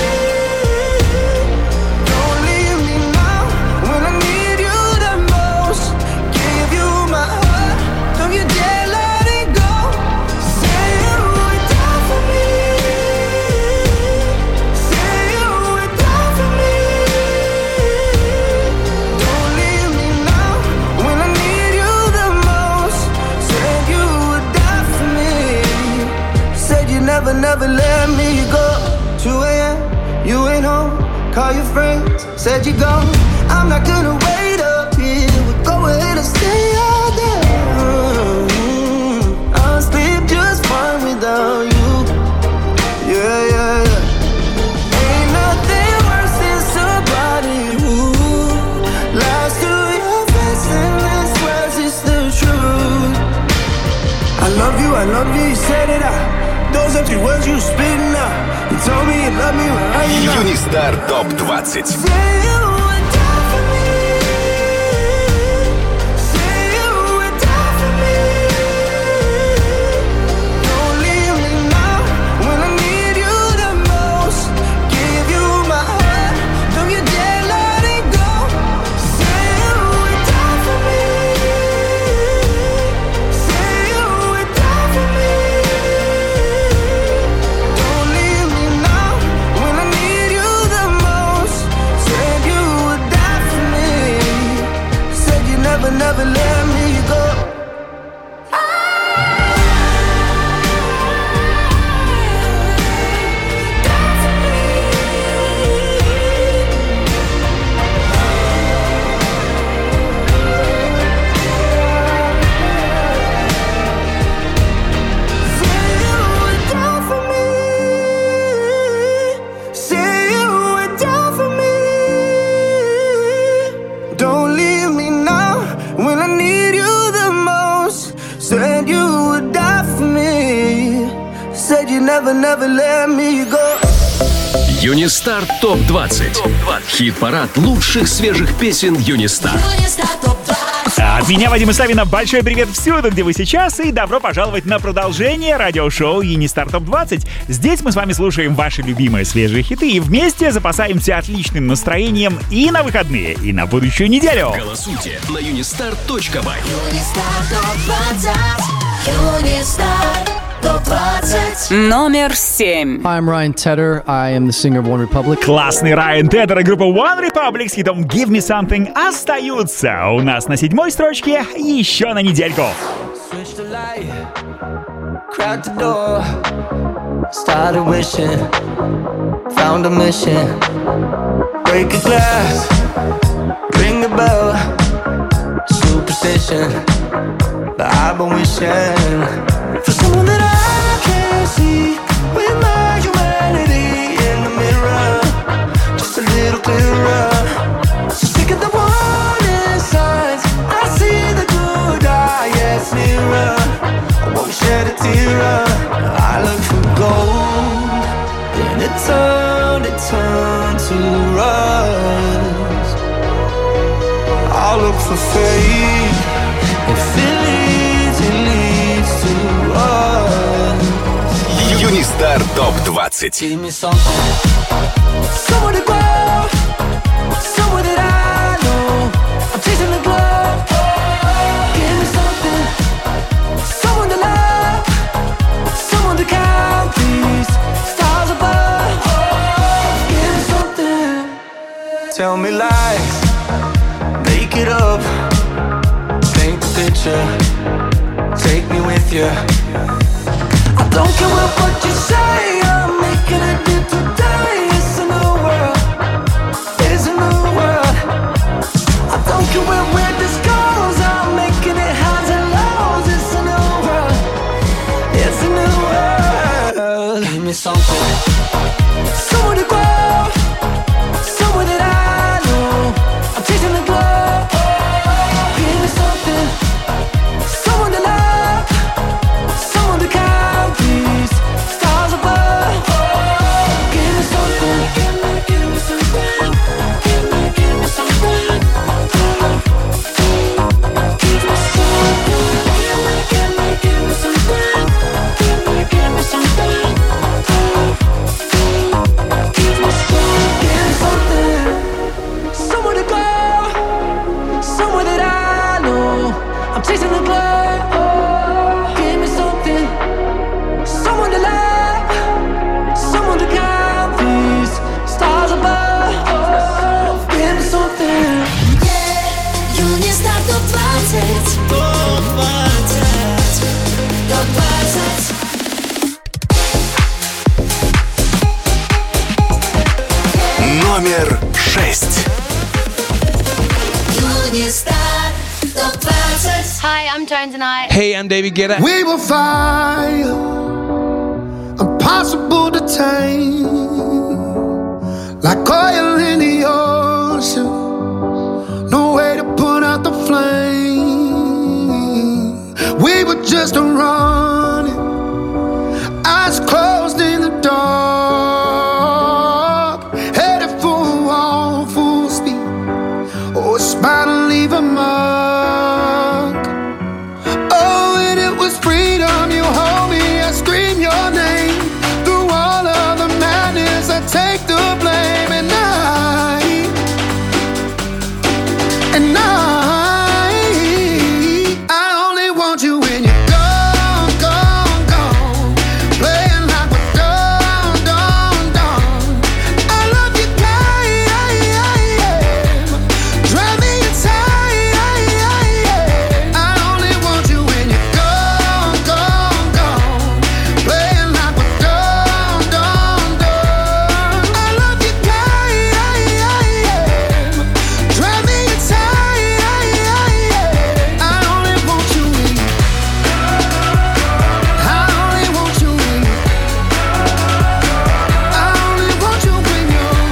Don't leave me now when I need you the most. Give you my heart, don't you dare let it go. Say you would die for me. Say you would die for me. Don't leave me now when I need you the most. Said you would die for me. Said you never, never let me go. two a.m. you ain't home. Call your friends, said you gone. I'm not gonna wait up here. We'll go ahead and stay all day. Mm, I'll sleep just fine without you. Yeah, yeah, yeah. Ain't nothing worse than somebody who lies to your face and then swears it's the truth. I love you, I love you, you said it out. Those empty words you spitting out. You told me you love me when I ain't not. Юнистар топ двадцать. Say you would die for me. Say you would die for me. Don't leave me now when I need you the most. Give you my heart, don't you dare let it go. Say you would die for me. Say you would die for me. Don't leave me now when I need you the most. Said you would die for me. Said you never, never let me go. Say you would die for me. Say you would die for me. Don't leave me now when I need you the most. Said you would die for me. Said you never, never let me go. Юнистар топ двадцать. Хит-парад лучших свежих песен Юнистар. От меня, Вадима Савина, большой привет всюду, где вы сейчас, и добро пожаловать на продолжение радиошоу Юнистар топ двадцать. Здесь мы с вами слушаем ваши любимые свежие хиты и вместе запасаемся отличным настроением и на выходные, и на будущую неделю. Голосуйте на юнистар точка бай. Номер семь. Hi, I'm Ryan Tedder. I am the singer of One Republic. Классный Райан Тедер и группа One Republic с хитом Give Me Something остаются у нас на седьмой строчке еще на недельку. Switched the light, cracked the door, started wishing, found a mission. Break a glass, ring a bell, superstition. But I've been wishing for someone that I can see with my humanity in the mirror, just a little clearer. So sick of the warning signs, I see the good, ah yes, nearer. I won't shed a tear. I look for gold, then it turned, it turned to rust. I'll look for faith, if it leads, it leads to us. Юнистар топ двадцать. Give me something, somewhere to grow, somewhere that I know. I'm chasing the glow. Give me something, someone to love, someone to count these stars above. Give me something, tell me lies, make it up, paint the picture, take me with you. I don't care what you say, I'm making a dip today. It's a new world, it's a new world. I don't care where we're I'm chasing the glow. Give me something, someone to love, someone to count these stars above. Give me something. Юнистар топ двадцать. Топ двадцать. Топ двадцать. Номер шесть. Юнистар топ двадцать. Hi, I'm Joan tonight. Hey, I'm David Guetta. We will fire, impossible to tame, like oil in the ocean. No way to put out the flame. We were just running, eyes closed in the dark, headed for a wall, full speed. Oh, it's about to leave a mark. Oh, and it was freedom. You hold me, I scream your name. Through all of the madness, I take the blame. And I, and I, I only want you when you're gone, gone, gone. Playing like we're done, done, done. I love you, game. Drive me insane. I only want you when you're gone, gone, gone. Playing like we're done, done, done. I love you, game. Drive me insane. I only want you when I only want you when I only want you when you're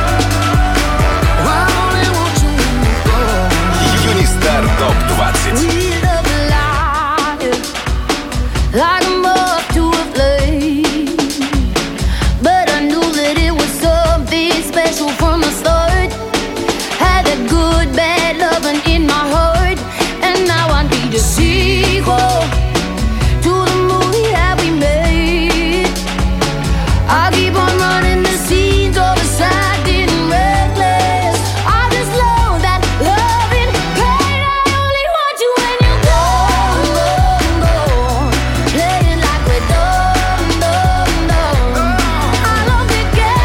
I only want you when you're gone. Юнистар топ двадцать. We love alive, like a moth to a flame. But I knew that it was something special from the start. Had that good, bad loving in my heart, and now I need a sequel to the movie that we made. I keep on running the scenes of the sad and reckless. I just know that loving pain. I only want you when you're gone, gone, gone. Playing like we're done, done, done. I love the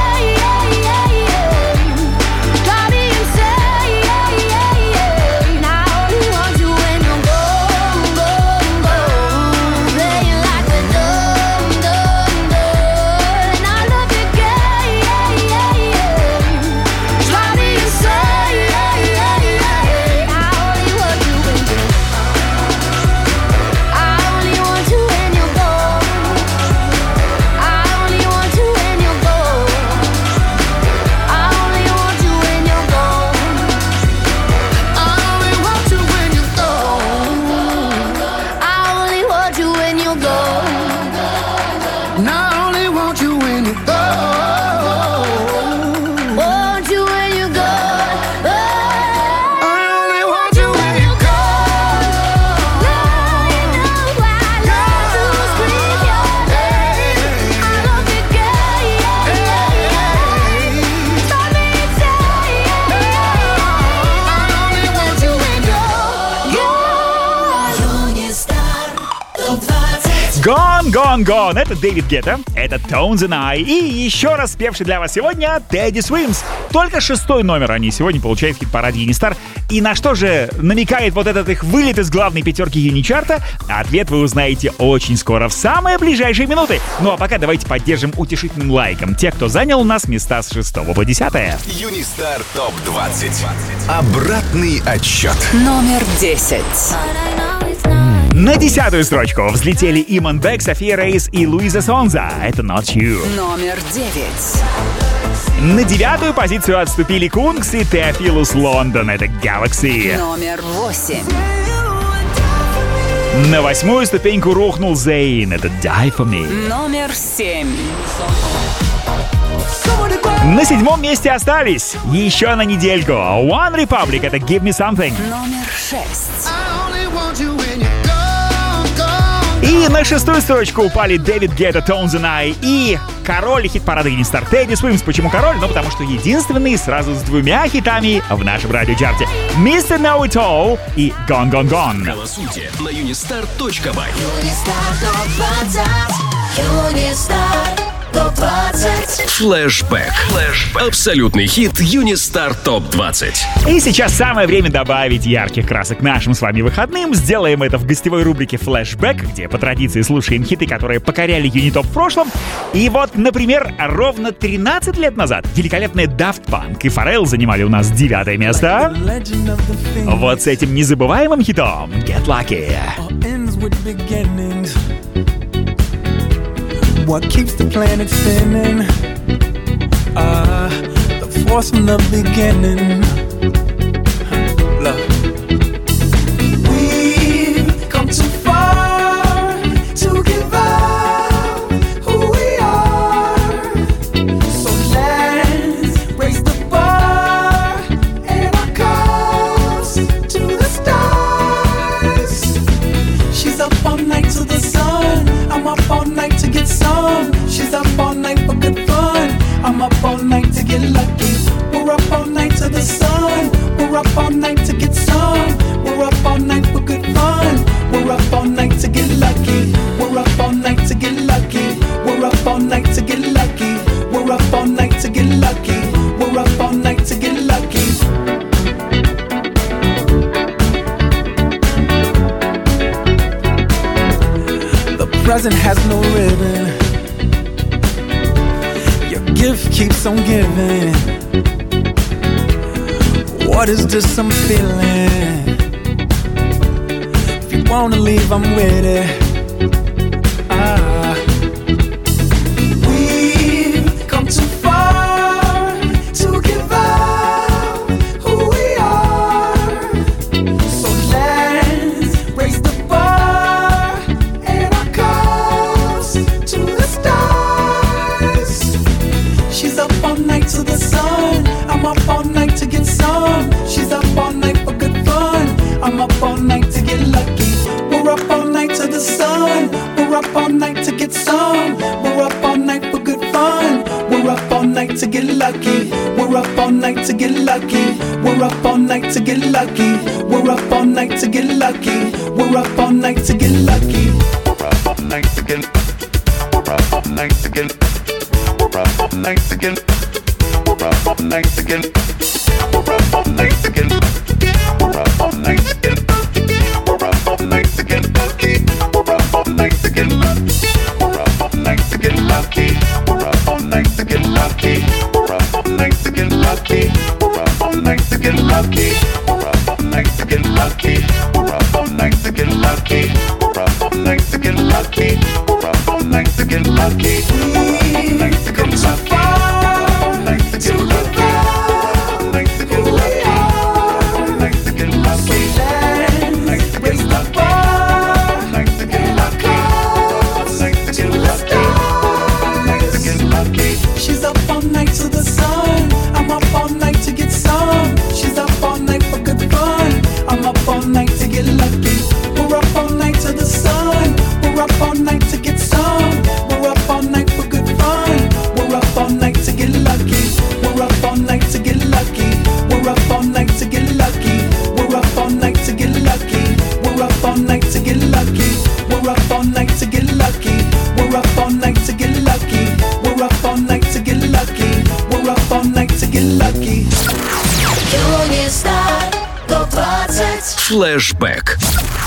game. Drive me insane. I only want you when you're gone, gone, gone. Playing like we're done, done, done. I love the game. Drive me insane. I only want you when you're I only want you when you're gone. I only want you when you're gone. I only want you when you're gone. I only want you when you're gone. I only want you when you're gone. And I only want you when you're gone. Want you when you're gone. I only want you when you're gone. You know I love to scream your name. I love the game. Drive me insane. I only want you when you're Юнистар топ двадцать. Gone, gone, gone. Это Дэвид Гетта, это Tones and I. И еще раз спевший для вас сегодня Teddy Swims. Только шестой номер они сегодня получают в хит-параде Юнистар. И на что же намекает вот этот их вылет из главной пятерки Юничарта? Ответ вы узнаете очень скоро, в самые ближайшие минуты. Ну а пока давайте поддержим утешительным лайком тех, кто занял у нас места с шестого по десятое. Юнистар топ двадцать. Обратный отсчет. Номер десять. На десятую строчку взлетели Иман Бек, София Рейс и Луиза Сонза. Это Not You. Номер девять. На девятую позицию отступили Кунгс и Теофилус Лондон. Это Galaxy. Номер восемь. На восьмую ступеньку рухнул Зейн. Это Die For Me. Номер семь. На седьмом месте остались еще на недельку One Republic. Это Give Me Something. Номер шесть. И на шестую строчку упали Дэвид Гетта, Tones and I и король хит-парада Юнистар Тедди Свимс. Почему король? Ну, потому что единственный сразу с двумя хитами в нашем радиочарте. мистер Know It All и Gone Gone Gone. Голосуйте на юнистар точка бай. Флэшбэк. Флэшбэк. Абсолютный хит Юнистар топ двадцать. И сейчас самое время добавить ярких красок нашим с вами выходным. Сделаем это в гостевой рубрике «Флэшбэк», где по традиции слушаем хиты, которые покоряли Юнитоп в прошлом. И вот, например, ровно тринадцать лет назад великолепные Daft Punk и Pharrell занимали у нас девятое место. Вот с этим незабываемым хитом «Get Lucky». What keeps the planet spinning? Ah, uh, the force from the beginning. Look. We've come too far to give up who we are. So let's raise the bar and our cups to the stars. She's up all night to the sun. I'm up all night to get some. She's up all night for good fun. I'm up all night to get lucky. We're up all night to the sun. We're up all night to get some. We're up all night for good fun. We're up all night to get lucky. We're up all night to get lucky. We're up all night to get lucky. We're up all night to get lucky. We're up all night to get lucky. The present has no ribbon. Your gift keeps on giving. What is this I'm feeling? If you wanna leave, I'm with it. Ah. We've come too far to give up who we are. So let's raise the bar and our cups to the stars. She's up all night to the sun. I'm up all night to get some. She's up all night for good fun. I'm up all night to get lucky. We're up all night to the sun. We're up all night to get some. We're up all night for good fun. We're up all night to get lucky. We're up all night to get lucky. We're up all night to get lucky. We're up all night to get lucky. We're up all night to get lucky. We're up all night to get. We're up all night to get. We're up all night to get. We're up all night to get. We're up all night to get. We're up all night to get. We're up all night to get lucky. We're up all night to get lucky. We're up all night to get lucky. We're up all night to get lucky. We're up all night to get lucky. We're up all night to get lucky. We're up all night to get lucky. We're up all night to get lucky. We're up all night to get lucky. We're up all night to get lucky. We're up all night to get lucky. Флэшбэк.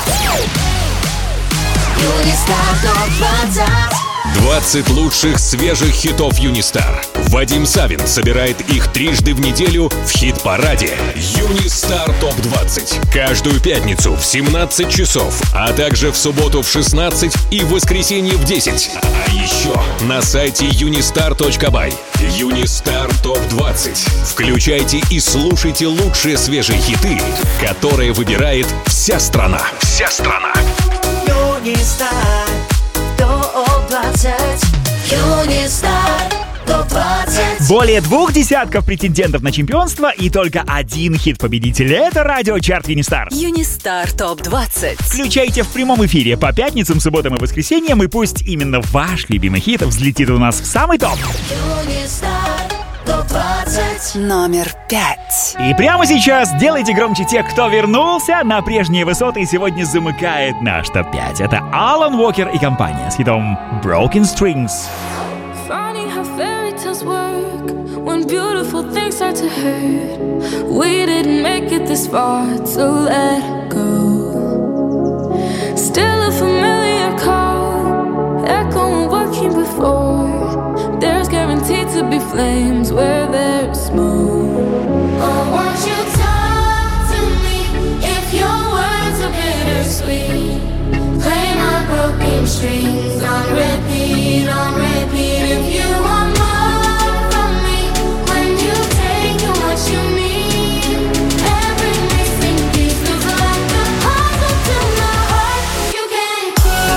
двадцать лучших свежих хитов Юнистар. Вадим Савин собирает их трижды в неделю в хит-параде Юнистар топ двадцать. Каждую пятницу в семнадцать часов, а также в субботу в шестнадцать и в воскресенье в десять. А еще на сайте юнистар точка бай. Юнистар топ двадцать. Включайте и слушайте лучшие свежие хиты, которые выбирает вся страна. Вся страна. Юнистар топ двадцать. Юнистар топ двадцать. Более двух десятков претендентов на чемпионство и только один хит-победитель. Это радиочарт Юнистар. Юнистар топ двадцать. Включайте в прямом эфире по пятницам, субботам и воскресеньям, и пусть именно ваш любимый хит взлетит у нас в самый топ. Юнистар топ двадцать. Номер пять. И прямо сейчас делайте громче тех, кто вернулся на прежние высоты и сегодня замыкает наш топ пять. Это Алан Уокер и компания с хитом Broken Strings. Funny how fairy tales work when beautiful things start to hurt. We didn't make it this far to let go. Still a familiar call, echoing what came before. There's guaranteed to be flames where there's smoke. Oh, won't you talk to me if your words are bittersweet? Play my broken strings on repeat, on repeat. If you want more from me, when you take what you need, every missing piece feels like a puzzle to my heart. You can't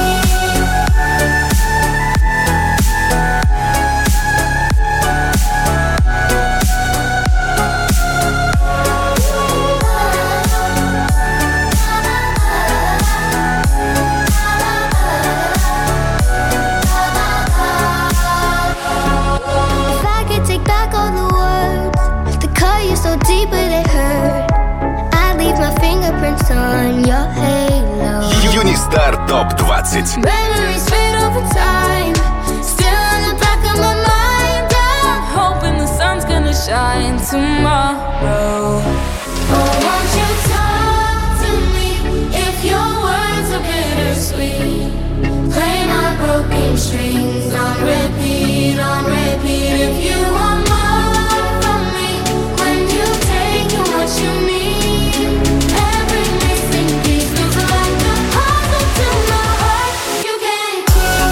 on your halo. Юнистар топ двадцать. Memories fade over time, still in the back of my mind. I'm hoping the sun's gonna shine tomorrow. Oh, won't you talk to me if your words are bittersweet? Play my broken strings on repeat, on repeat. If you want more from me, when you take what you need, every missing piece feels like a puzzle to my heart. You can't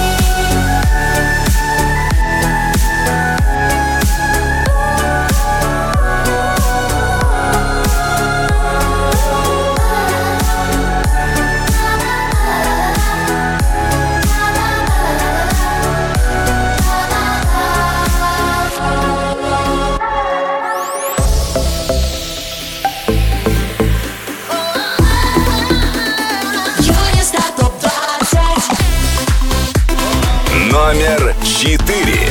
Номер четыре.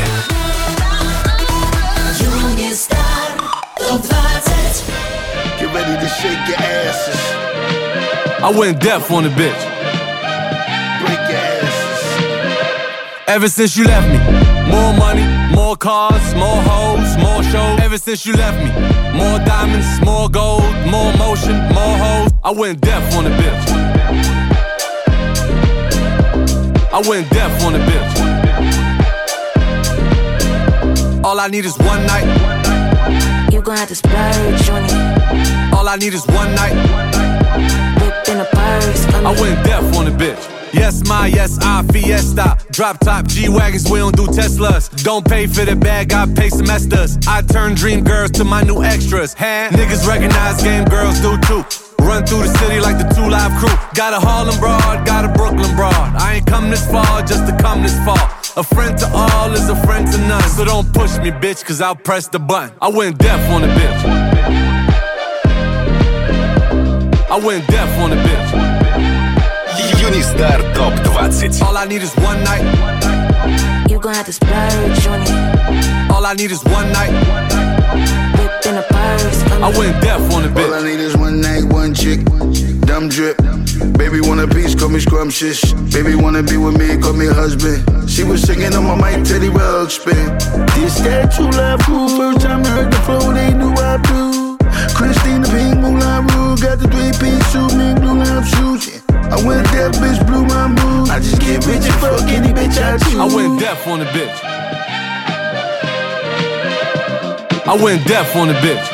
Юнистар топ двадцать. Get ready to shake your asses. I went deaf on the bitch. Break your asses. Ever since you left me, more money, more cars, more hoes, more shows. Ever since you left me, more diamonds, more gold, more motion, more hoes. I went deaf on the bitch. I went deaf on the bitch. All I need is one night. You gon' have to splurge on it. All I need is one night. Whip in a purse. I went deaf on the bitch. Yes, my, yes, I, Fiesta. Drop top G-Wagons, we don't do Teslas. Don't pay for the bag, I pay semesters. I turn dream girls to my new extras. Huh? Niggas recognize game girls do too. Run through the city like the two Live Crew. Got a Harlem broad, got a Brooklyn broad. I ain't come this far just to come this far. A friend to all is a friend to none. So don't push me, bitch, cause I'll press the button. I went deaf on the bitch. I went deaf on the bitch. Юнистар топ двадцать. All I need is one night. You gon' have to splurge on it. All I need is one night. Whip in a purse. I went deaf on the bitch. All I need is one night, one chick, dumb drip. Baby want a piece, call me scrumptious. Baby wanna be with me, call me husband. She was singing on my mic, Teddy Ruxpin. This that true love crew, first time I heard the flow, they knew I do. Christina Pink, Moulin Rouge, got the three-piece suit, mink blue love shoes. Yeah. I went deaf, bitch, blew my mood. I just get rich and fuck any bitch I choose. I went deaf on the bitch. I went deaf on the bitch.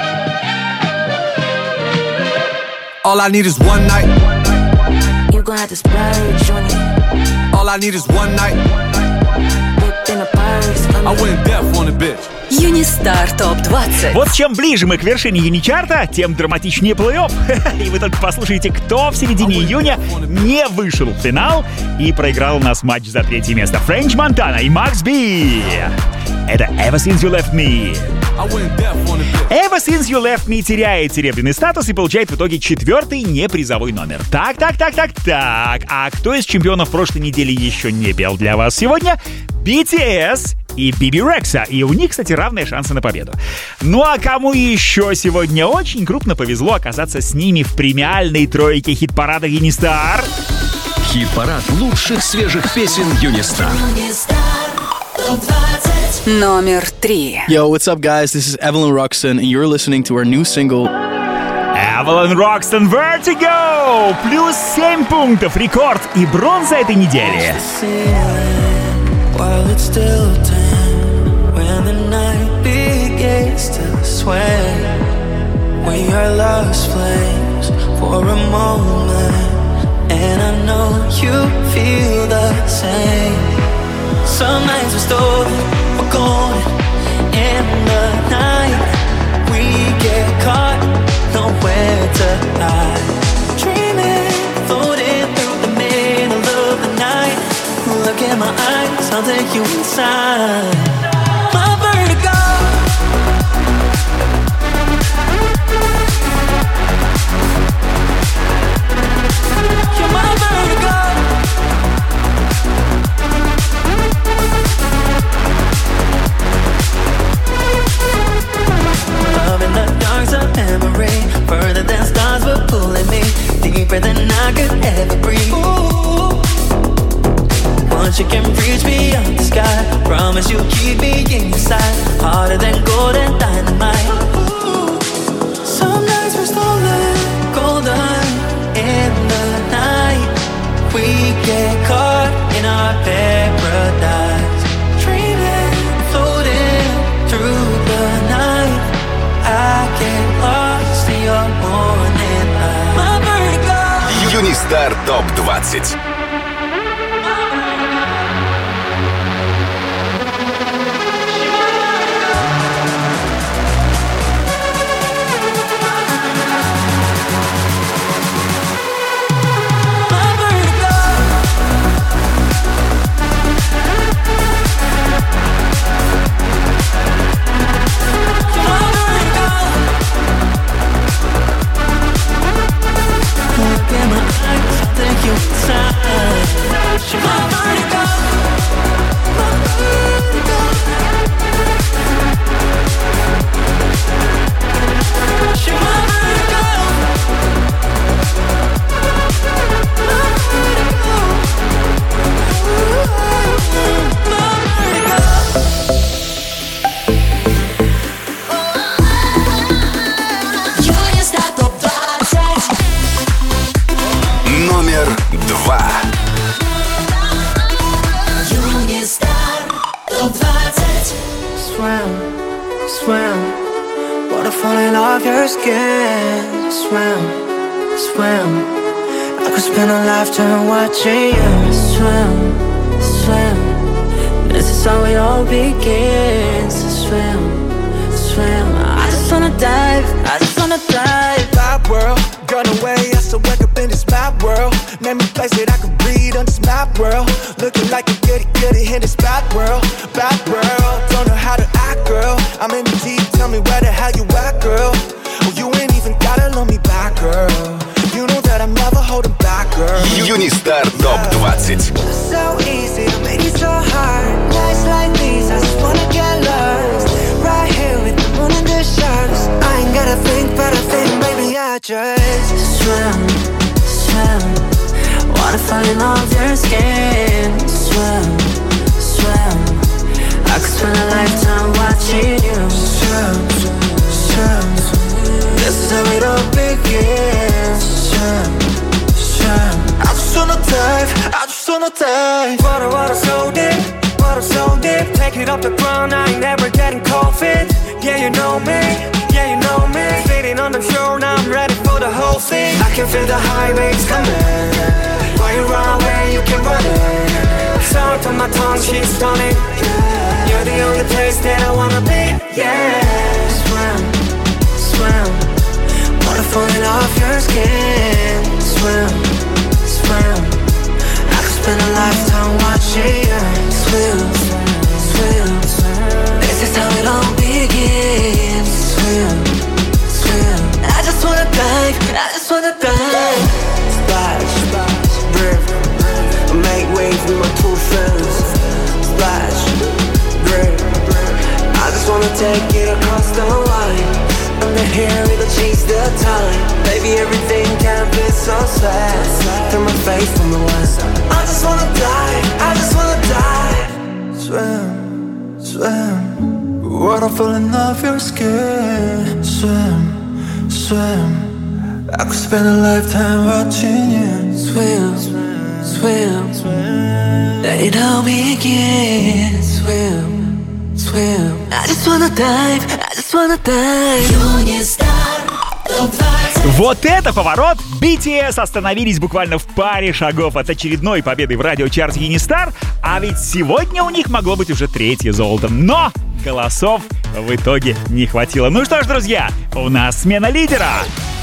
All I need is one night. You gon' have to splurge on it. All I need is one night. Whip in a purse. I went deaf on the bitch. Юнистар топ двадцать. Вот чем ближе мы к вершине Юничарта, тем драматичнее плей-офф. И вы только послушайте, кто в середине июня не вышел в финал и проиграл у нас матч за третье место. Френч Монтана и Макс Би. Это Ever Since You Left Me. Ever Since You Left Me теряет серебряный статус и получает в итоге четвертый непризовой номер. Так, так, так, так, так. А кто из чемпионов прошлой недели еще не пел для вас сегодня? би ти эс и Биби Рекса. И у них, кстати, равные шансы на победу. Ну а кому еще сегодня очень крупно повезло оказаться с ними в премиальной тройке хит-парада Юнистар? Хит-парад лучших свежих песен Юнистар. Номер три. Yo, what's up, guys? This is Evelyn Roxton, and you're listening to our new single. Evelyn Roxton Vertigo! Плюс семь пунктов, рекорд и бронза этой недели. While it's still time, when the night begins to sway, we are lost flames for a moment, and I know you feel the same. Some nights we're stolen, we're golden in the night. We get caught, nowhere to hide. Dreaming, floating through the middle of the night. Look in my eyes, I'll take you inside. My vertigo. You're my vertigo. Love in the dark's a memory. Further than stars were pulling me. Deeper than I could ever breathe. Ooh. Once you can reach beyond the sky, promise you'll keep me in your sight. Harder than gold and dynamite. Ooh. Some nights we're stolen, golden in the night. We get caught in our paradise. Dreaming, floating through the night. I get lost in your morning light. My vertigo. Юнистар топ двадцать. Lifetime watching you swim, swim. This is how it all begins. Swim, swim. I just wanna dive, I just wanna dive. Bad world, gone away. I still wake up in this bad world. Name a place that I can breathe on this map world. Looking like a goody goody in this bad world, bad world. Don't know how to act, girl. I'm in the deep. Tell me where the hell you at, girl. Oh, you ain't even gotta love me back, girl. You know that I'm never holding back, girl. Юнистар топ двадцать. So easy to make it so hard. Nights like these, I just wanna get lost. Right here with the moon and the stars. I ain't gotta think, but I think maybe I just swim, swim. Wanna fall in love with your skin. Swim, swim. I could spend a lifetime watching you swim, swim. This is how it all begins. Swim, swim. I just wanna dive, I just wanna dive. Water, water so deep, water so deep. Take it off the ground, I ain't never getting cold feet. Yeah, you know me, yeah, you know me. Sitting on the shore, now I'm ready for the whole thing. I can feel the high waves coming. While you run away, you can run it. Sour on my tongue, she's stunning. You're the only place that I wanna be, yeah. Swim, swim. Water falling off your skin. Swim, swim. I could spend a lifetime watching you swim, swim, swim. take it across the line. And the hair, it'll chase the time. Baby, everything can be so sad. Through my face from the west. I just wanna die, I just wanna die. Swim, swim, water falling off your skin. Swim, swim, I could spend a lifetime watching you. Swim, swim, swim, let it all begin. Swim, swim, I just wanna dive, I just wanna dive. Юнистар, топ двадцать. Вот это поворот! би ти эс остановились буквально в паре шагов от очередной победы в радиочарте Юнистар, а ведь сегодня у них могло быть уже третье золото. Но голосов в итоге не хватило. Ну что ж, друзья, у нас смена лидера.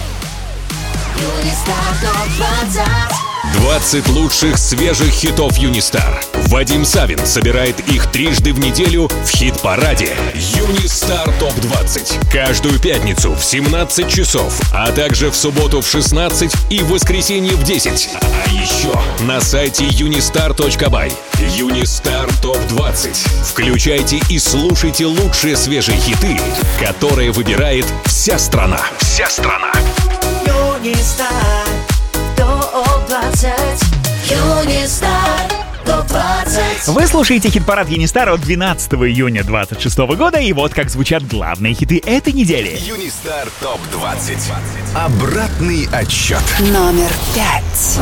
двадцать лучших свежих хитов Юнистар. Вадим Савин собирает их трижды в неделю в хит-параде Юнистар топ двадцать. Каждую пятницу в семнадцать часов, а также в субботу в шестнадцать и в воскресенье в десять. А еще на сайте юнистар точка бай. Юнистар топ двадцать. Включайте и слушайте лучшие свежие хиты, которые выбирает вся страна. Вся страна. Юнистар, топ двадцать. Юнистар, топ двадцать. Вы слушаете хит-парад Юнистар от двенадцатого июня двадцать шестого года, и вот как звучат главные хиты этой недели. Юнистар топ двадцать. Обратный отсчет. Номер пять.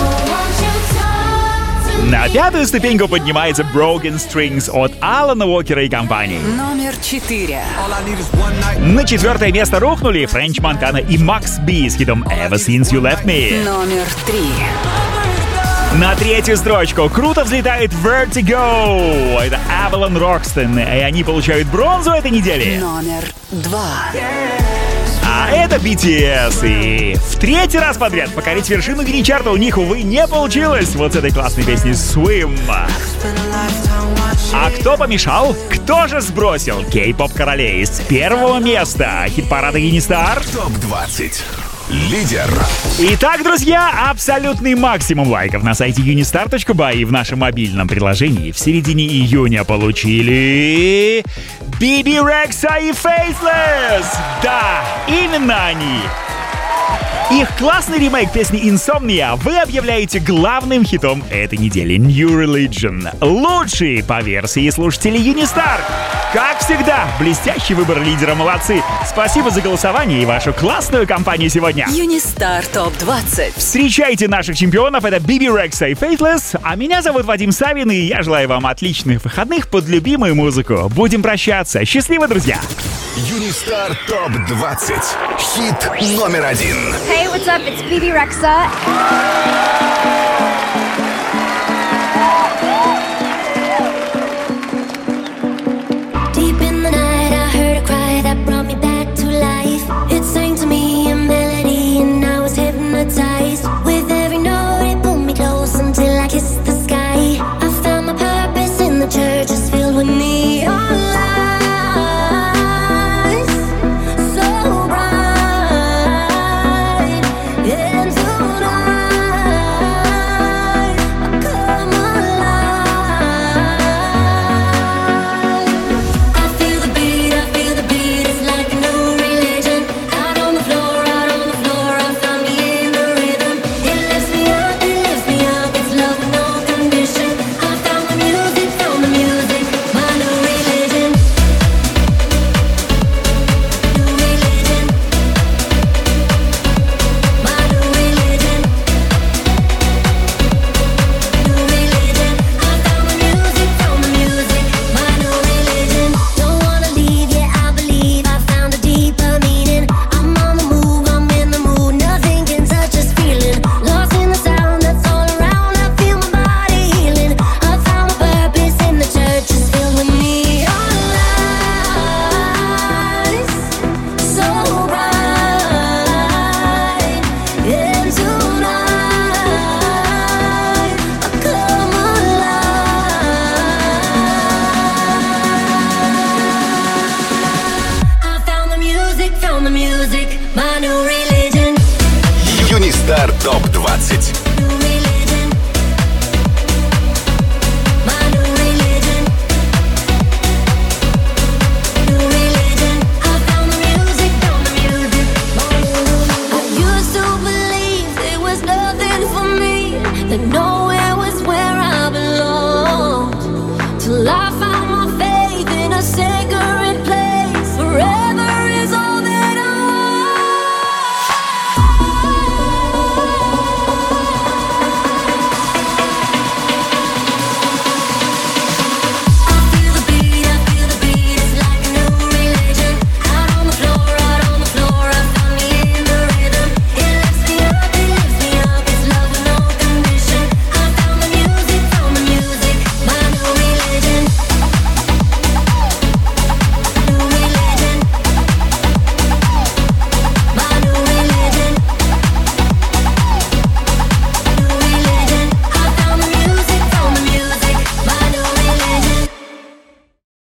На пятую ступеньку поднимается Broken Strings от Алана Уокера и компании. Номер четыре. На четвертое место рухнули Френч Монтана и Макс Би с хитом Ever Since You Left Me. Номер три. На третью строчку круто взлетает Vertigo. Это Avalon Roxton, и они получают бронзу этой недели. Номер два. А это би ти эс. И в третий раз подряд покорить вершину мини-чарта у них, увы, не получилось. Вот с этой классной песней Swim. А кто помешал? Кто же сбросил кей-поп королей с первого места хит-парада Юнистар? топ двадцать. Лидер. Итак, друзья, абсолютный максимум лайков на сайте юнистар точка бай и в нашем мобильном приложении в середине июня получили Биби Рекса и Faithless. Да, именно они. Их классный ремейк песни Insomnia вы объявляете главным хитом этой недели. New Religion. Лучший по версии слушателей Юнистар. Как всегда, блестящий выбор лидера, молодцы. Спасибо за голосование и вашу классную компанию сегодня. Юнистар топ двадцать. Встречайте наших чемпионов, это Биби Рекса и Faithless. А меня зовут Вадим Савин, и я желаю вам отличных выходных под любимую музыку. Будем прощаться. Счастливо, друзья. Юнистар топ двадцать. Хит номер один. Hey, what's up? It's Bibi Rexha. Deep in the night, I heard a cry that brought me back to life. It sang to me a melody, and I was hypnotized. With every note, it pulled me close until I kissed the sky. I found my purpose in the church, it's filled with neon lights. Юнистар топ двадцать.